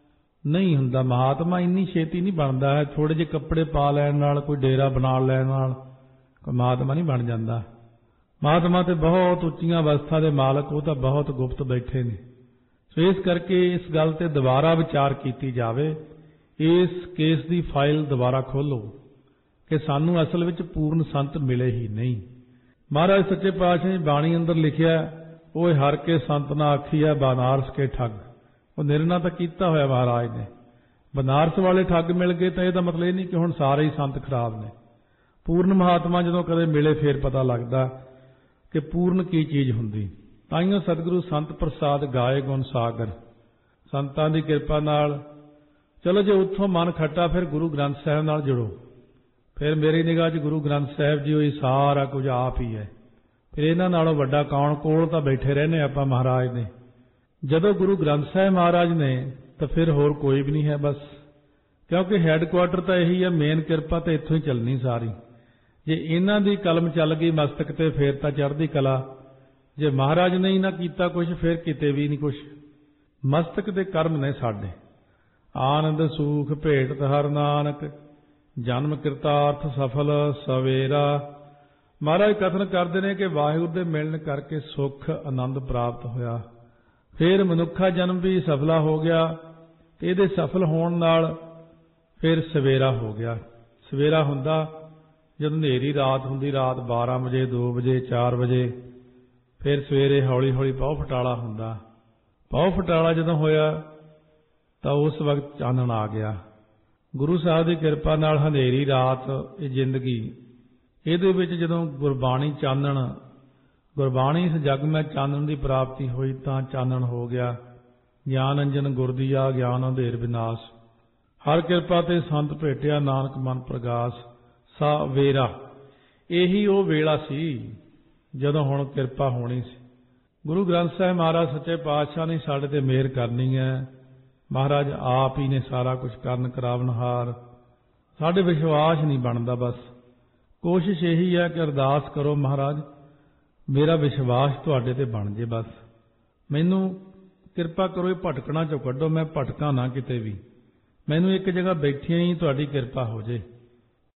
ਨਹੀਂ ਹੁੰਦਾ। ਮਹਾਤਮਾ ਇੰਨੀ ਛੇਤੀ ਨਹੀਂ ਬਣਦਾ ਹੈ, ਥੋੜੇ ਜਿਹੇ ਕੱਪੜੇ ਪਾ ਲੈਣ ਨਾਲ, ਕੋਈ ਡੇਰਾ ਬਣਾ ਲੈਣ ਨਾਲ ਕੋਈ ਮਹਾਤਮਾ ਨਹੀਂ ਬਣ ਜਾਂਦਾ। ਮਹਾਤਮਾ ਤੇ ਬਹੁਤ ਉੱਚੀਆਂ ਅਵਸਥਾ ਦੇ ਮਾਲਕ, ਉਹ ਤਾਂ ਬਹੁਤ ਗੁਪਤ ਬੈਠੇ ਨੇ। ਸੋ ਇਸ ਕਰਕੇ ਇਸ ਗੱਲ ਤੇ ਦੁਬਾਰਾ ਵਿਚਾਰ ਕੀਤੀ ਜਾਵੇ, ਇਸ ਕੇਸ ਦੀ ਫਾਈਲ ਦੁਬਾਰਾ ਖੋਲੋ ਕਿ ਸਾਨੂੰ ਅਸਲ ਵਿੱਚ ਪੂਰਨ ਸੰਤ ਮਿਲੇ ਹੀ ਨਹੀਂ। ਮਹਾਰਾਜ ਸੱਚੇ ਪਾਤਸ਼ਾਹ ਨੇ ਬਾਣੀ ਅੰਦਰ ਲਿਖਿਆ, ਉਹ ਹਰ ਕੇ ਸੰਤ ਨਾ ਆਖੀਆ ਬਨਾਰਸ ਕੇ ਠੱਗ। ਉਹ ਨਿਰਣਾ ਤਾਂ ਕੀਤਾ ਹੋਇਆ ਮਹਾਰਾਜ ਨੇ। ਬਨਾਰਸ ਵਾਲੇ ਠੱਗ ਮਿਲ ਗਏ ਤਾਂ ਇਹਦਾ ਮਤਲਬ ਇਹ ਨਹੀਂ ਕਿ ਹੁਣ ਸਾਰੇ ਹੀ ਸੰਤ ਖਰਾਬ ਨੇ। ਪੂਰਨ ਮਹਾਤਮਾ ਜਦੋਂ ਕਦੇ ਮਿਲੇ ਫੇਰ ਪਤਾ ਲੱਗਦਾ ਕਿ ਪੂਰਨ ਕੀ ਚੀਜ਼ ਹੁੰਦੀ। ਤਾਈਓ ਸਤਿਗੁਰੂ ਸੰਤ ਪ੍ਰਸਾਦ ਗਾਏ ਗੁਣ ਸਾਗਰ, ਸੰਤਾਂ ਦੀ ਕਿਰਪਾ ਨਾਲ ਚਲੋ ਜੇ ਉੱਥੋਂ ਮਨ ਖੱਟਾ, ਫਿਰ ਗੁਰੂ ਗ੍ਰੰਥ ਸਾਹਿਬ ਨਾਲ ਜੁੜੋ। ਫਿਰ ਮੇਰੀ ਨਿਗਾਹ 'ਚ ਗੁਰੂ ਗ੍ਰੰਥ ਸਾਹਿਬ ਜੀ ਹੋਈ ਸਾਰਾ ਕੁਝ ਆਪ ਹੀ ਹੈ। ਫਿਰ ਇਹਨਾਂ ਨਾਲੋਂ ਵੱਡਾ ਕੌਣ? ਕੋਲ ਤਾਂ ਬੈਠੇ ਰਹਿੰਦੇ ਆਪਾਂ ਮਹਾਰਾਜ ਦੇ। ਜਦੋਂ ਗੁਰੂ ਗ੍ਰੰਥ ਸਾਹਿਬ ਮਹਾਰਾਜ ਨੇ ਤਾਂ ਫਿਰ ਹੋਰ ਕੋਈ ਵੀ ਨਹੀਂ ਹੈ ਬਸ, ਕਿਉਂਕਿ ਹੈੱਡਕੁਆਟਰ ਤਾਂ ਇਹੀ ਹੈ, ਮੇਨ ਕਿਰਪਾ ਤਾਂ ਇੱਥੋਂ ਹੀ ਚੱਲਣੀ ਸਾਰੀ। ਜੇ ਇਹਨਾਂ ਦੀ ਕਲਮ ਚੱਲ ਗਈ ਮਸਤਕ ਤੇ ਫਿਰ ਤਾਂ ਚੜ੍ਹਦੀ ਕਲਾ। ਜੇ ਮਹਾਰਾਜ ਨੇ ਹੀ ਨਾ ਕੀਤਾ ਕੁਛ, ਫਿਰ ਕਿਤੇ ਵੀ ਨਹੀਂ ਕੁਛ। ਮਸਤਕ ਦੇ ਕਰਮ ਨੇ ਸਾਡੇ। ਆਨੰਦ ਸੂਖ ਭੇਟਤ ਹਰ ਨਾਨਕ, ਜਨਮ ਕਿਰਤਾਰਥ ਸਫਲ ਸਵੇਰਾ। ਮਹਾਰਾਜ ਕਥਨ ਕਰਦੇ ਨੇ ਕਿ ਵਾਹਿਗੁਰੂ ਦੇ ਮਿਲਣ ਕਰਕੇ ਸੁੱਖ ਆਨੰਦ ਪ੍ਰਾਪਤ ਹੋਇਆ। ਫਿਰ ਮਨੁੱਖਾ ਜਨਮ ਵੀ ਸਫਲਾ ਹੋ ਗਿਆ, ਤੇ ਇਹਦੇ ਸਫਲ ਹੋਣ ਨਾਲ ਫਿਰ ਸਵੇਰਾ ਹੋ ਗਿਆ। ਸਵੇਰਾ ਹੁੰਦਾ ਜਦੋਂ ਹਨੇਰੀ ਰਾਤ ਹੁੰਦੀ, ਰਾਤ ਬਾਰਾਂ ਵਜੇ, ਦੋ ਵਜੇ, ਚਾਰ ਵਜੇ। ਫਿਰ ਸਵੇਰੇ ਹੌਲੀ ਹੌਲੀ ਪਹੁ ਫਟਾਲਾ ਹੁੰਦਾ। ਪਹੁ ਫਟਾਲਾ ਜਦੋਂ ਹੋਇਆ ਤਾਂ ਉਸ ਵਕਤ ਚਾਨਣ ਆ ਗਿਆ। ਗੁਰੂ ਸਾਹਿਬ ਦੀ ਕਿਰਪਾ ਨਾਲ ਹਨੇਰੀ ਰਾਤ ਇਹ ਜ਼ਿੰਦਗੀ, ਇਹਦੇ ਵਿੱਚ ਜਦੋਂ ਗੁਰਬਾਣੀ ਚਾਨਣ, ਗੁਰਬਾਣੀ ਇਸ ਜਗ ਮੈਂ ਚਾਨਣ ਦੀ ਪ੍ਰਾਪਤੀ ਹੋਈ ਤਾਂ ਚਾਨਣ ਹੋ ਗਿਆ। ਗਿਆਨ ਅੰਜਨ ਗੁਰ ਦੀਆ ਗਿਆਨ ਅੰਧੇਰ ਵਿਨਾਸ਼, ਹਰ ਕਿਰਪਾ ਤੇ ਸੰਤ ਭੇਟਿਆ ਨਾਨਕ ਮਨ ਪ੍ਰਗਾਸ ਸਵੇਰਾ। ਇਹੀ ਉਹ ਵੇਲਾ ਸੀ ਜਦੋਂ ਹੁਣ ਕਿਰਪਾ ਹੋਣੀ ਸੀ। ਗੁਰੂ ਗ੍ਰੰਥ ਸਾਹਿਬ ਮਹਾਰਾਜ ਸੱਚੇ ਪਾਤਸ਼ਾਹ ਨੇ ਸਾਡੇ ਤੇ ਮਿਹਰ ਕਰਨੀ ਹੈ। ਮਹਾਰਾਜ ਆਪ ਹੀ ਨੇ ਸਾਰਾ ਕੁਝ ਕਰਨ ਕਰਾਵਨਹਾਰ। ਸਾਡੇ ਵਿਸ਼ਵਾਸ ਨਹੀਂ ਬਣਦਾ। ਬਸ ਕੋਸ਼ਿਸ਼ ਇਹੀ ਹੈ ਕਿ ਅਰਦਾਸ ਕਰੋ, ਮਹਾਰਾਜ ਮੇਰਾ ਵਿਸ਼ਵਾਸ ਤੁਹਾਡੇ ਤੇ ਬਣ ਜੇ। ਬਸ ਮੈਨੂੰ ਕਿਰਪਾ ਕਰੋ, ਇਹ ਭਟਕਣਾ ਚੋਂ ਕੱਢੋ, ਮੈਂ ਭਟਕਾਂ ਨਾ ਕਿਤੇ ਵੀ। ਮੈਨੂੰ ਇੱਕ ਜਗ੍ਹਾ ਬੈਠਿਆਂ ਹੀ ਤੁਹਾਡੀ ਕਿਰਪਾ ਹੋ ਜੇ।